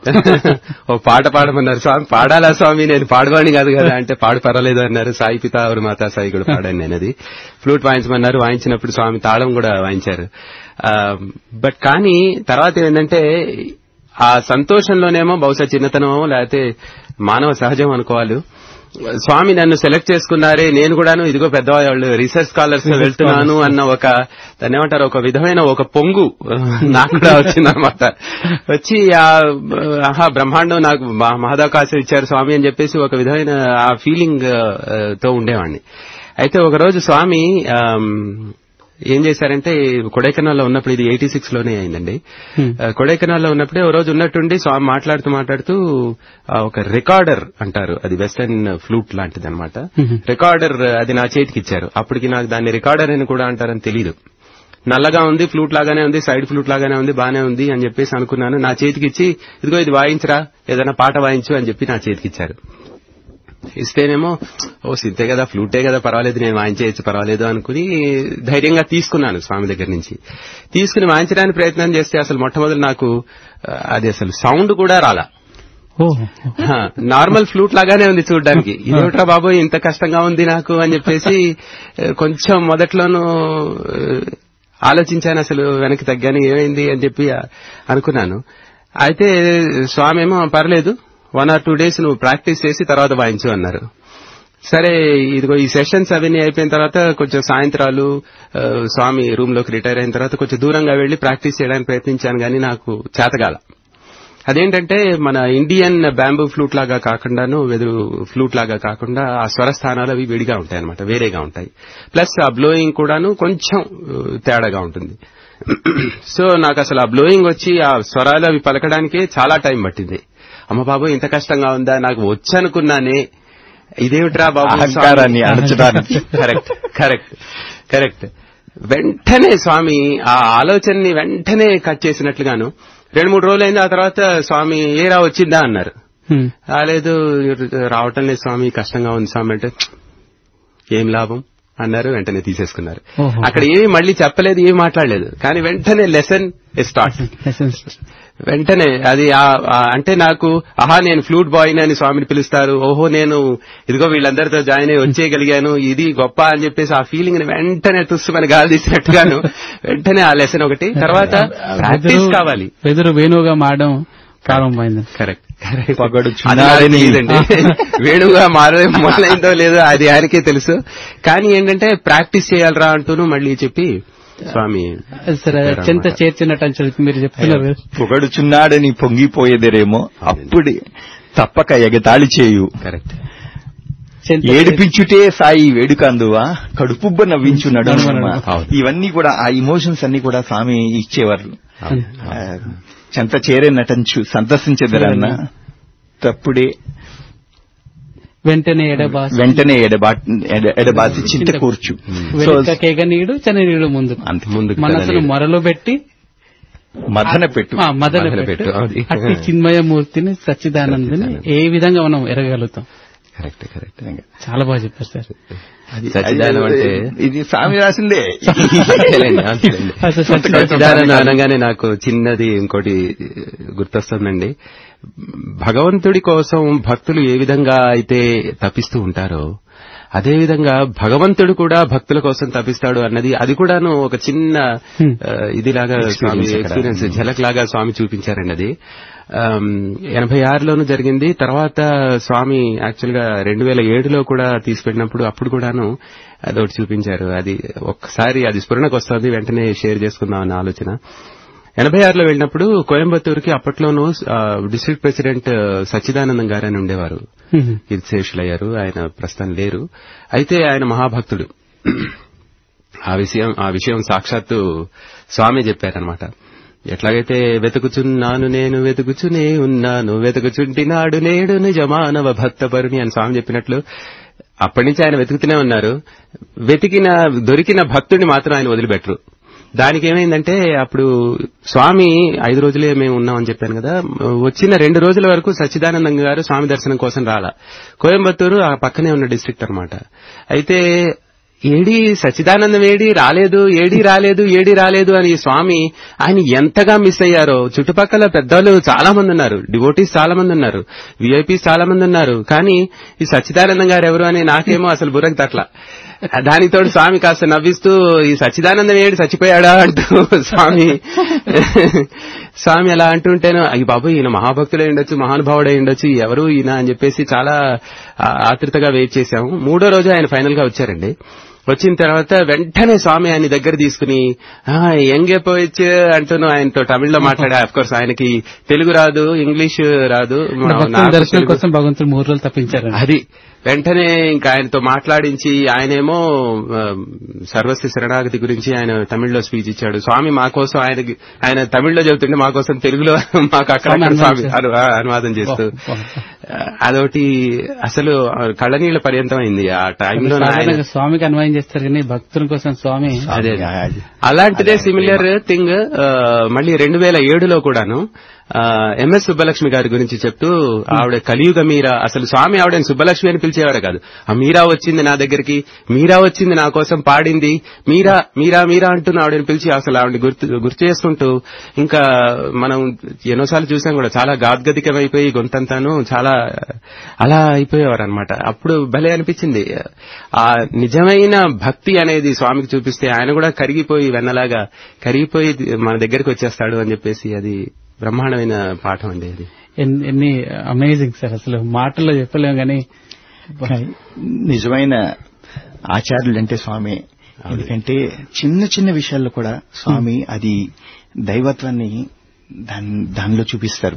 ఓ పాట పాడమన్నారు. స్వామి పాడాలా స్వామి, నేను పాడవాణి కాదు కదా అంటే పర్వాలేదు అన్నారు. సాయి పితా అవరు మాతా సాయి కూడా పాడాను నేను. అది ఫ్లూట్ వాయించమన్నారు. వాయించినప్పుడు స్వామి తాళం కూడా వాయించారు. బట్ కానీ తర్వాత ఏంటంటే ఆ సంతోషంలోనేమో బహుశా చిన్నతనమో లేకపోతే మానవ సహజం అనుకోవాలి, స్వామి నన్ను సెలెక్ట్ చేసుకున్నారే, నేను కూడాను ఇదిగో పెద్దవాళ్ళు రీసెర్చ్ స్కాలర్స్ తో వెళ్తున్నాను అన్న దాన్ని ఏమంటారు, ఒక విధమైన ఒక పొంగు నాకు కూడా వచ్చిందనమాట. వచ్చి బ్రహ్మాండం నాకు మహదావకాశం ఇచ్చారు స్వామి అని చెప్పేసి ఒక విధమైన ఆ ఫీలింగ్ తో ఉండేవాడిని. అయితే ఒకరోజు స్వామి ఏం చేశారంటే, కొడైకెనాల్లో ఉన్నప్పుడు, ఇది 86 లోనే అయిందండి. కొడైకెనాల్లో ఉన్నప్పుడే ఓ రోజు ఉన్నట్టుండి స్వామి మాట్లాడుతూ ఒక రికార్డర్ అంటారు, అది వెస్టర్న్ ఫ్లూట్ లాంటిది అనమాట. రికార్డర్ అది నా చేతికి ఇచ్చారు. అప్పటికి నాకు దాన్ని రికార్డర్ అని కూడా అంటారని తెలీదు. నల్లగా ఉంది, ఫ్లూట్ లాగానే ఉంది, సైడ్ ఫ్లూట్ లాగానే ఉంది, బానే ఉంది అని చెప్పేసి అనుకున్నాను. నా చేతికి ఇచ్చి ఇదిగో ఇది వాయించరా, ఏదైనా పాట వాయించు అని చెప్పి నా చేతికి ఇచ్చారు. ఇస్తేనేమో సింతే కదా, ఫ్లూటే కదా, పర్వాలేదు నేను వాయించేయచ్చు పర్వాలేదు అనుకుని ధైర్యంగా తీసుకున్నాను స్వామి దగ్గర నుంచి. తీసుకుని వాయించడానికి ప్రయత్నం చేస్తే అసలు మొట్టమొదటి నాకు అది అసలు సౌండ్ కూడా రాలా. నార్మల్ ఫ్లూట్ లాగానే ఉంది చూడ్డానికి. ఇదేమిట్రా బాబోయ్ ఇంత కష్టంగా ఉంది నాకు అని చెప్పేసి కొంచెం మొదట్లోనూ ఆలోచించాను. అసలు వెనక్కి తగ్గాను, ఏమైంది అని చెప్పి అనుకున్నాను. అయితే స్వామి ఏమో పర్లేదు 1 or 2 days నువ్వు ప్రాక్టీస్ చేసి తర్వాత వాయించు అన్నారు. సరే ఇదిగో ఈ సెషన్స్ అవన్నీ అయిపోయిన తర్వాత కొంచెం సాయంత్రాలు స్వామి రూమ్ లోకి రిటైర్ అయిన తర్వాత కొంచెం దూరంగా వెళ్లి ప్రాక్టీస్ చేయడానికి ప్రయత్నించాను, కానీ నాకు చేతగాల. అదేంటంటే మన ఇండియన్ బ్యాంబూ ఫ్లూట్ లాగా కాకుండాను, వెదురు ఫ్లూట్ లాగా కాకుండా ఆ స్వరస్థానాలు అవి విడిగా ఉంటాయి అనమాట, వేరేగా ఉంటాయి. ప్లస్ ఆ బ్లోయింగ్ కూడాను కొంచెం తేడాగా ఉంటుంది. సో నాకు అసలు ఆ బ్లోయింగ్ వచ్చి ఆ స్వరాలు అవి పలకడానికే చాలా టైం పట్టింది. అమ్మ బాబు ఇంత కష్టంగా ఉందా, నాకు వచ్చనుకున్నానే, ఇదేమిట్రా బాబు అహంకారాన్ని అణచడానికి. కరెక్ట్. వెంటనే స్వామి ఆ ఆలోచనని వెంటనే కట్ చేసినట్లుగాను 2-3 రోజులైంది. ఆ తర్వాత స్వామి ఏరా వచ్చిందా అన్నారు. రాలేదు, రావటం లేదు స్వామి, కష్టంగా ఉంది స్వామి అంటే ఏం లాభం అన్నారు. వెంటనే తీసేసుకున్నారు. అక్కడ ఏమి మళ్ళీ చెప్పలేదు, ఏమి మాట్లాడలేదు, కానీ వెంటనే లెసన్ స్టార్ట్. వెంటనే అది అంటే నాకు నేను ఫ్లూట్ బాయ్ అని స్వామిని పిలుస్తారు, ఓహో నేను ఇదిగో వీళ్ళందరితో జాయిన్ అయ్యి వచ్చేయగలిగాను, ఇది గొప్ప అని చెప్పేసి ఆ ఫీలింగ్ ని వెంటనే తుస్సుమని గాలి తీసినట్టుగాను వెంటనే ఆ లెసన్ ఒకటి. తర్వాత ప్రాక్టీస్ కావాలి. వెదురు వేణువుగా మారడం ప్రారంభమైంది. కరెక్ట్. వేణుగా మొదలైందో లేదో అది ఆయనకే తెలుసు, కానీ ఏంటంటే ప్రాక్టీస్ చేయాలరా అంటూను మళ్ళీ చెప్పి స్వామి చెంత చేర్చినట్టు అని చెప్పి మీరు చెప్తున్నారు. పొగడుచున్నాడని పొంగిపోయేదేరేమో అప్పుడే తప్పక ఎగతాళి చేయు. కరెక్ట్. ఏడిపించుటే సాయి వేడుకందువా, కడుపుబ్బ నవ్వించున్నాడు. ఇవన్నీ కూడా ఆ ఇమోషన్స్ అన్ని కూడా స్వామి ఇచ్చేవారు. చెంత చేరే నటించు సంతసించేదరన్న తప్పుడే వెంటనే ఎడబాసి చింత కూర్చు కేగనీడు చననీడు ముందు మనసును మొరలో పెట్టి మదన పెట్టు. అట్టి చిన్మయమూర్తిని సచ్చిదానందని ఏ విధంగా మనం ఎరగలుగుతాం. కరెక్ట్. చాలా బాగా చెప్పారు సార్. సచ్చిదానం అంటే ఇది స్వామి రాసిందే. సచ్చిదానంద అనగానే నాకు చిన్నది ఇంకోటి గుర్తొస్తుందండి. భగవంతుడి కోసం భక్తులు ఏ విధంగా అయితే తపిస్తూ ఉంటారో అదేవిధంగా భగవంతుడు కూడా భక్తుల కోసం తపిస్తాడు అన్నది, అది కూడాను ఒక చిన్న ఇదిలాగా స్వామి ఎక్స్పీరియన్స్ ఝలక్ లాగా స్వామి చూపించారండి. అది 86లోనూ జరిగింది. తర్వాత స్వామి యాక్చువల్ గా 2007లో కూడా తీసుకెళ్ళినప్పుడు అప్పుడు కూడాను అదొకటి చూపించారు. అది ఒక్కసారి అది స్ఫురణకు వస్తుంది, వెంటనే షేర్ చేసుకుందాం అన్న ఆలోచన. 86లో వెళ్ళినప్పుడు కోయంబత్తూరుకి అప్పట్లోనూ డిస్ట్రిక్ట్ ప్రెసిడెంట్ సచ్చిదానందం గారు అని ఉండేవారు, కీర్తిశేషులయ్యారు. ఆయన ప్రస్తుతం లేరు. అయితే ఆయన మహాభక్తుడు. ఆ విషయం సాక్షాత్తు స్వామి చెప్పారనమాట. ఎట్లాగైతే వెతుకుచున్నాను నేను వెతుకుచునే ఉన్నాను, వెతుకుచుంటినాడు నేడు నిజమానవ భక్తపరుని అని స్వామి చెప్పినట్లు అప్పటి నుంచి ఆయన వెతుకుతూనే ఉన్నారు. దొరికిన భక్తుడిని మాత్రం ఆయన వదిలిపెట్టరు. దానికి ఏమైందంటే అప్పుడు స్వామి 5 రోజులే మేము ఉన్నామని చెప్పాను కదా, వచ్చిన 2 రోజుల వరకు సచ్చిదానందం గారు స్వామి దర్శనం కోసం రాలా. కోయంబత్తూరు ఆ పక్కనే ఉన్న డిస్ట్రిక్ట్ అన్నమాట. అయితే ఏడి సచ్చిదానందం ఏడి రాలేదు అని స్వామి ఆయన ఎంతగా మిస్ అయ్యారో. చుట్టుపక్కల పెద్దవాళ్ళు చాలా మంది ఉన్నారు, డివోటీస్ చాలా మంది ఉన్నారు, విఐపీస్ చాలా మంది ఉన్నారు, కానీ ఈ సచ్చిదానందం గారు ఎవరు అని నాకేమో అసలు బుర్రకు తట్ల. దానితోడు స్వామి కాస్త నవ్విస్తూ ఈ సచ్చిదానందం ఏడు చచ్చిపోయాడా అంటూ స్వామి అలా అంటుంటేను అయ్యి బాబు ఈయన మహాభక్తుడై ఉండొచ్చు, మహానుభావుడై ఉండొచ్చు, ఎవరు ఈయన అని చెప్పేసి చాలా ఆతృతగా వెయిట్ చేశాము. 3వ రోజు ఆయన ఫైనల్ గా వచ్చారండి. వచ్చిన తర్వాత వెంటనే స్వామి ఆయన దగ్గర తీసుకుని ఎంగే పోయచ్చు అంటూను ఆయనతో తమిళ్లో మాట్లాడా. అఫ్ కోర్స్ ఆయనకి తెలుగు రాదు, ఇంగ్లీష్ రాదు. దర్శనం కోసం భగవంతుడు 3 రోజులు తప్పించారు. అది వెంటనే ఇంకా ఆయనతో మాట్లాడించి ఆయనేమో సర్వస్వ శరణాగతి గురించి ఆయన తమిళ్లో స్పీచ్ ఇచ్చాడు. స్వామి మా కోసం ఆయన తమిళ్లో చెబుతుంటే మా కోసం తెలుగులో మాకు అక్కడ స్వామి అనువాదం చేస్తూ అదొకటి అసలు కళ్ళనీళ్ల పర్యంతం అయింది. ఆ టైంలో స్వామికి అన్వయం చేస్తారు కానీ భక్తుల కోసం స్వామి అదే అలాంటిదే సిమిలర్ థింగ్ మళ్ళీ 2007లో కూడాను ఎంఎస్ సుబ్బలక్ష్మి గారి గురించి చెప్తూ ఆవిడ కలియుగ మీరా, అసలు స్వామి ఆవిడని సుబ్బలక్ష్మి అని పిలిచేవారు కాదు. ఆ మీరా వచ్చింది నా దగ్గరికి, మీరా వచ్చింది నా కోసం పాడింది, మీరా మీరా మీరా అంటూ ఆవిడని పిలిచి అసలు ఆవిడని గుర్తు చేసుకుంటూ ఇంకా మనం ఎన్నోసార్లు చూసాం కూడా చాలా గాద్గదికమైపోయి గొంతంతాను చాలా అలా అయిపోయేవారు అనమాట. అప్పుడు భలే అనిపించింది. ఆ నిజమైన భక్తి అనేది స్వామికి చూపిస్తే ఆయన కూడా కరిగిపోయి వెన్నలాగా కరిగిపోయి మన దగ్గరికి వచ్చేస్తాడు అని చెప్పేసి అది బ్రహ్మాండమైన పాఠం అండి. అది ఎన్ని అమేజింగ్ సార్, అసలు మాటల్లో చెప్పలేము కానీ నిజమైన ఆచార్యులు అంటే స్వామి. ఎందుకంటే చిన్న చిన్న విషయాల్లో కూడా స్వామి అది దైవత్వాన్ని దానిలో చూపిస్తారు.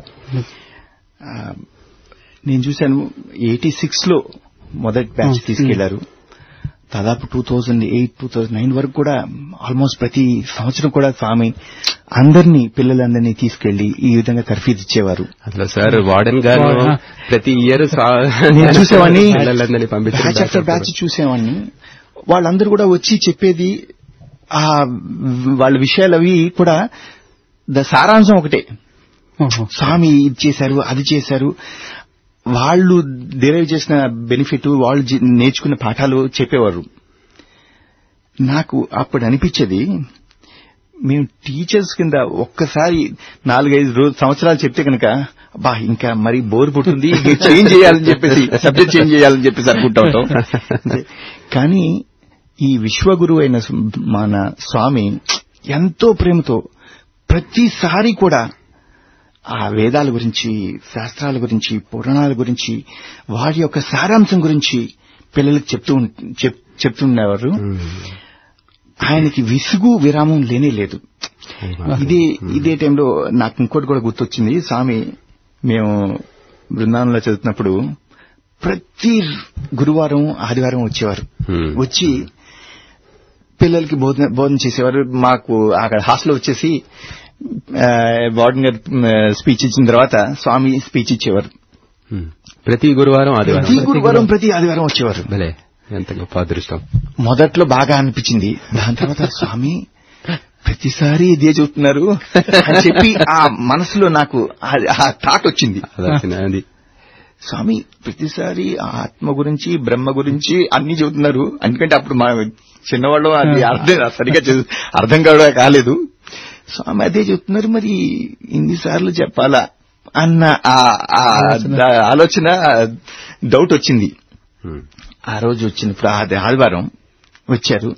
నేను చూశాను 86లో మొదటి బ్యాచ్ తీసుకెళ్లారు. దాదాపు 2008-2009 వరకు కూడా ఆల్మోస్ట్ ప్రతి సంవత్సరం కూడా స్వామి అందరినీ పిల్లలందరినీ తీసుకెళ్లి ఈ విధంగా తర్ఫీదు ఇచ్చేవారు. అట్లా సార్ వార్డెన్ గారు ప్రతి ఇయర్ చూసేవాడిని, బ్యాచ్ ఆఫ్టర్ బ్యాచ్ చూసేవాడిని. వాళ్ళందరూ కూడా వచ్చి చెప్పేది వాళ్ళ విషయాలు అవి కూడా సారాంశం ఒకటే, స్వామి ఇది చేశారు అది చేశారు. వాళ్ళు డెరైవ్ చేసిన బెనిఫిట్, వాళ్ళు నేర్చుకున్న పాఠాలు చెప్పేవారు. నాకు అప్పుడు అనిపించేది మేము టీచర్స్ కింద ఒక్కసారి 4-5 సంవత్సరాలు చెప్తే కనుక బా ఇంకా మరి బోర్ పుట్టింది, చేంజ్ చేయాలని చెప్పేసి సబ్జెక్ట్ చేంజ్ చేయాలని చెప్పేసి అనుకుంటా ఉంటాం. కానీ ఈ విశ్వగురువు అయిన మన స్వామి ఎంతో ప్రేమతో ప్రతిసారి కూడా ఆ వేదాల గురించి, శాస్త్రాల గురించి, పురాణాల గురించి, వాటి యొక్క సారాంశం గురించి పిల్లలకు చెప్తుండేవారు. ఆయనకి విసుగు విరామం లేనే లేదు. ఇదే టైంలో నాకు ఇంకోటి కూడా గుర్తొచ్చింది. స్వామి మేము బృందావనంలో చదువుతున్నప్పుడు ప్రతి గురువారం ఆదివారం వచ్చేవారు. వచ్చి పిల్లలకి బోధన చేసేవారు. మాకు అక్కడ హాస్టల్లో వచ్చేసి వార్డెన్ గారు స్పీచ్ ఇచ్చిన తర్వాత స్వామి స్పీచ్ ఇచ్చేవారు. ప్రతి గురువారం ప్రతి ఆదివారం వచ్చేవారు. భలే ఎంత గొప్ప అదృష్టం. మొదట్లో బాగా అనిపించింది. దాని తర్వాత స్వామి ప్రతిసారి ఇదే చూస్తున్నారు అని చెప్పి ఆ మనసులో నాకు ఆ థాట్ వచ్చింది. అది స్వామి ప్రతిసారి ఆత్మ గురించి, బ్రహ్మ గురించి అన్ని చెబుతున్నారు. ఎందుకంటే అప్పుడు మా చిన్నవాళ్ళు అది సరిగా అర్థం కాలేదు. స్వామి అదే చెప్తున్నారు, మరి ఇన్నిసార్లు చెప్పాలా అన్న ఆలోచన, డౌట్ వచ్చింది. ఆ రోజు వచ్చినప్పుడు ఆదివారం వచ్చారు.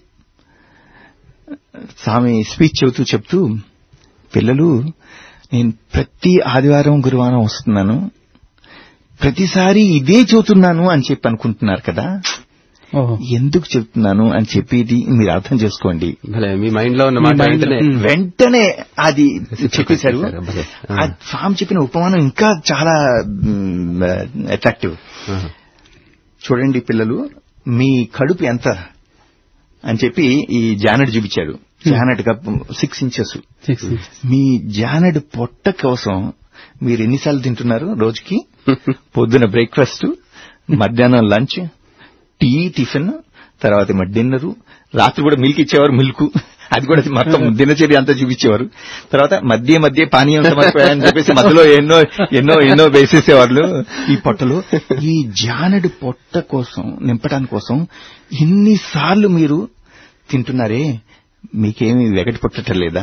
స్వామి స్పీచ్ చెప్తూ పిల్లలు నేను ప్రతి ఆదివారం గురువారం వస్తున్నాను, ప్రతిసారి ఇదే చెబుతున్నాను అని చెప్పి అనుకుంటున్నారు కదా, ఎందుకు చెప్తున్నాను అని చెప్పేది మీరు అర్థం చేసుకోండి. మీ మైండ్ లో ఉన్న మాట వెంటనే అది చెప్పేశారు. స్వామి చెప్పిన ఉపమానం ఇంకా చాలా అట్రాక్టివ్. చూడండి పిల్లలు, మీ కడుపు ఎంత అని చెప్పి ఈ జానెడ్ చూపించాడు. జానెడ్ 6 inches. మీ జానెడ్ పొట్ట కోసం మీరు ఎన్నిసార్లు తింటున్నారు రోజుకి? పొద్దున బ్రేక్ఫాస్ట్, మధ్యాహ్నం లంచ్, టీ, టిఫిన్, తర్వాత డిన్నర్, రాత్రి కూడా మిల్క్ ఇచ్చేవారు, మిల్క్, అది కూడా మొత్తం దినచర్య అంతా చూపించేవారు. తర్వాత మధ్య మధ్య పానీయం సమర్పయాలని చెప్పేసి మధ్యలో ఎన్నో ఎన్నో ఎన్నో వేసేసేవాళ్ళు ఈ పొట్టలో. ఈ జానడు పొట్ట కోసం నింపడానికి కోసం ఇన్నిసార్లు మీరు తింటున్నారే, మీకేమి వెగటి పుట్టడం లేదా?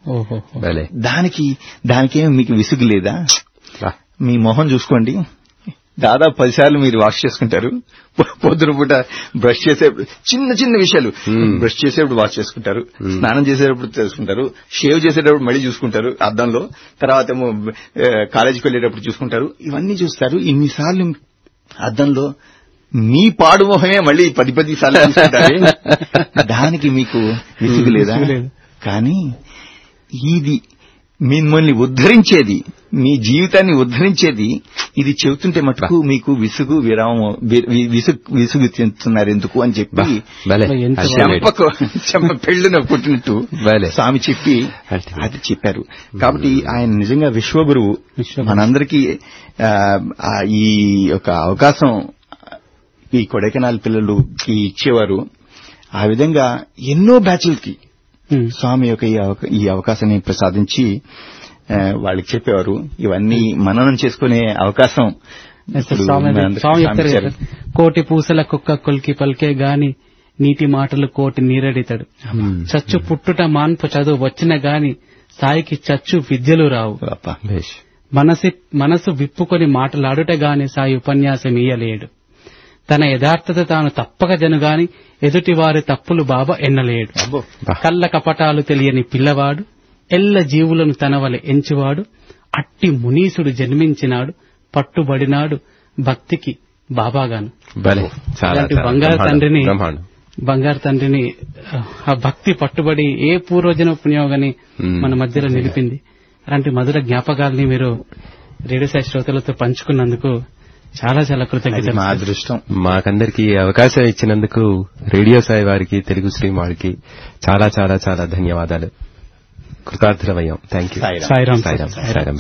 దానికేమి మీకు విసుగు లేదా? మీ మొహం చూసుకోండి, దాదాపు 10 సార్లు మీరు వాష్ చేసుకుంటారు. పొద్దున పూట బ్రష్ చేసేప్పుడు చిన్న చిన్న విషయాలు, బ్రష్ చేసేప్పుడు వాష్ చేసుకుంటారు, స్నానం చేసేటప్పుడు చేసుకుంటారు, షేవ్ చేసేటప్పుడు మళ్ళీ చూసుకుంటారు అద్దంలో, తర్వాత ఏమో కాలేజీకి వెళ్ళేటప్పుడు చూసుకుంటారు. ఇవన్నీ చూస్తారు. ఇన్నిసార్లు అద్దంలో మీ పాడు మొహమే మళ్ళీ 10 సార్లు చూసుకుంటారే, దానికి మీకు విసుగు లేదా? కానీ ఇది మిమ్మల్ని ఉద్ధరించేది, మీ జీవితాన్ని ఉద్ధరించేది. ఇది చెబుతుంటే మటుకు మీకు విసుగు చెందుతున్నారు ఎందుకు అని చెప్పి చెంప పెళ్లిన పుట్టినట్టు స్వామి చెప్పి అది చెప్పారు. కాబట్టి ఆయన నిజంగా విశ్వగురువు. మనందరికీ ఈ యొక్క అవకాశం ఈ కొడైకెనాల్ పిల్లలకి ఇచ్చేవారు. ఆ విధంగా ఎన్నో బ్యాచ్లకి స్వామి యొక్క ఈ అవకాశాన్ని ప్రసాదించి వాళ్ళకి చెప్పేవారు. ఇవన్నీ మననం చేసుకునే అవకాశం. కోటి పూసల కుక్క కొల్కి పలికే గాని నీటి మాటలు కోటి నీరెడితాడు. చచ్చు పుట్టుట మాన్పు చదువు వచ్చిన గాని సాయికి చచ్చు విద్యలు రావు. మనసు విప్పుకొని మాటలాడుట గాని సాయి ఉపన్యాసం ఇయ్యలేడు. తన యథార్థత తాను తప్పక జనుగాని ఎదుటి వారి తప్పులు బాబా ఎన్నలేడు. కళ్ళ కపటాలు తెలియని పిల్లవాడు, ఎల్ల జీవులను తనవలె ఎంచువాడు, అట్టి మునీసుడు జన్మించినాడు, పట్టుబడినాడు భక్తికి బాబాగాను. బంగారు తండ్రిని ఆ భక్తి పట్టుబడి ఏ పూర్వజన పుణ్యోగాని మన మధ్యలో నిలిపింది. అలాంటి మధుర జ్ఞాపకాలని మీరు రేడియో సాయి శ్రోతలతో పంచుకున్నందుకు చాలా చాలా కృతజ్ఞతలు. మా అదృష్టం. మాకందరికి అవకాశం ఇచ్చినందుకు రేడియో సాయి వారికి, తెలుగు స్ట్రీమ్ వారికి చాలా చాలా చాలా ధన్యవాదాలు. కృతార్థులమయ్యాం. Thank you. సాయిరాం.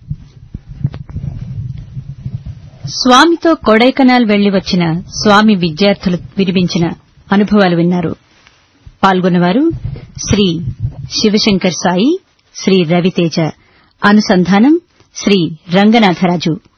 స్వామితో కొడైకెనాల్ వెళ్లి వచ్చిన స్వామి విద్యార్థులు వినిపించిన అనుభవాలు విన్నారు. పాల్గొన్నవారు శ్రీ శివశంకర్ సాయి, శ్రీ రవితేజ. అనుసంధానం శ్రీ రంగనాథరాజు.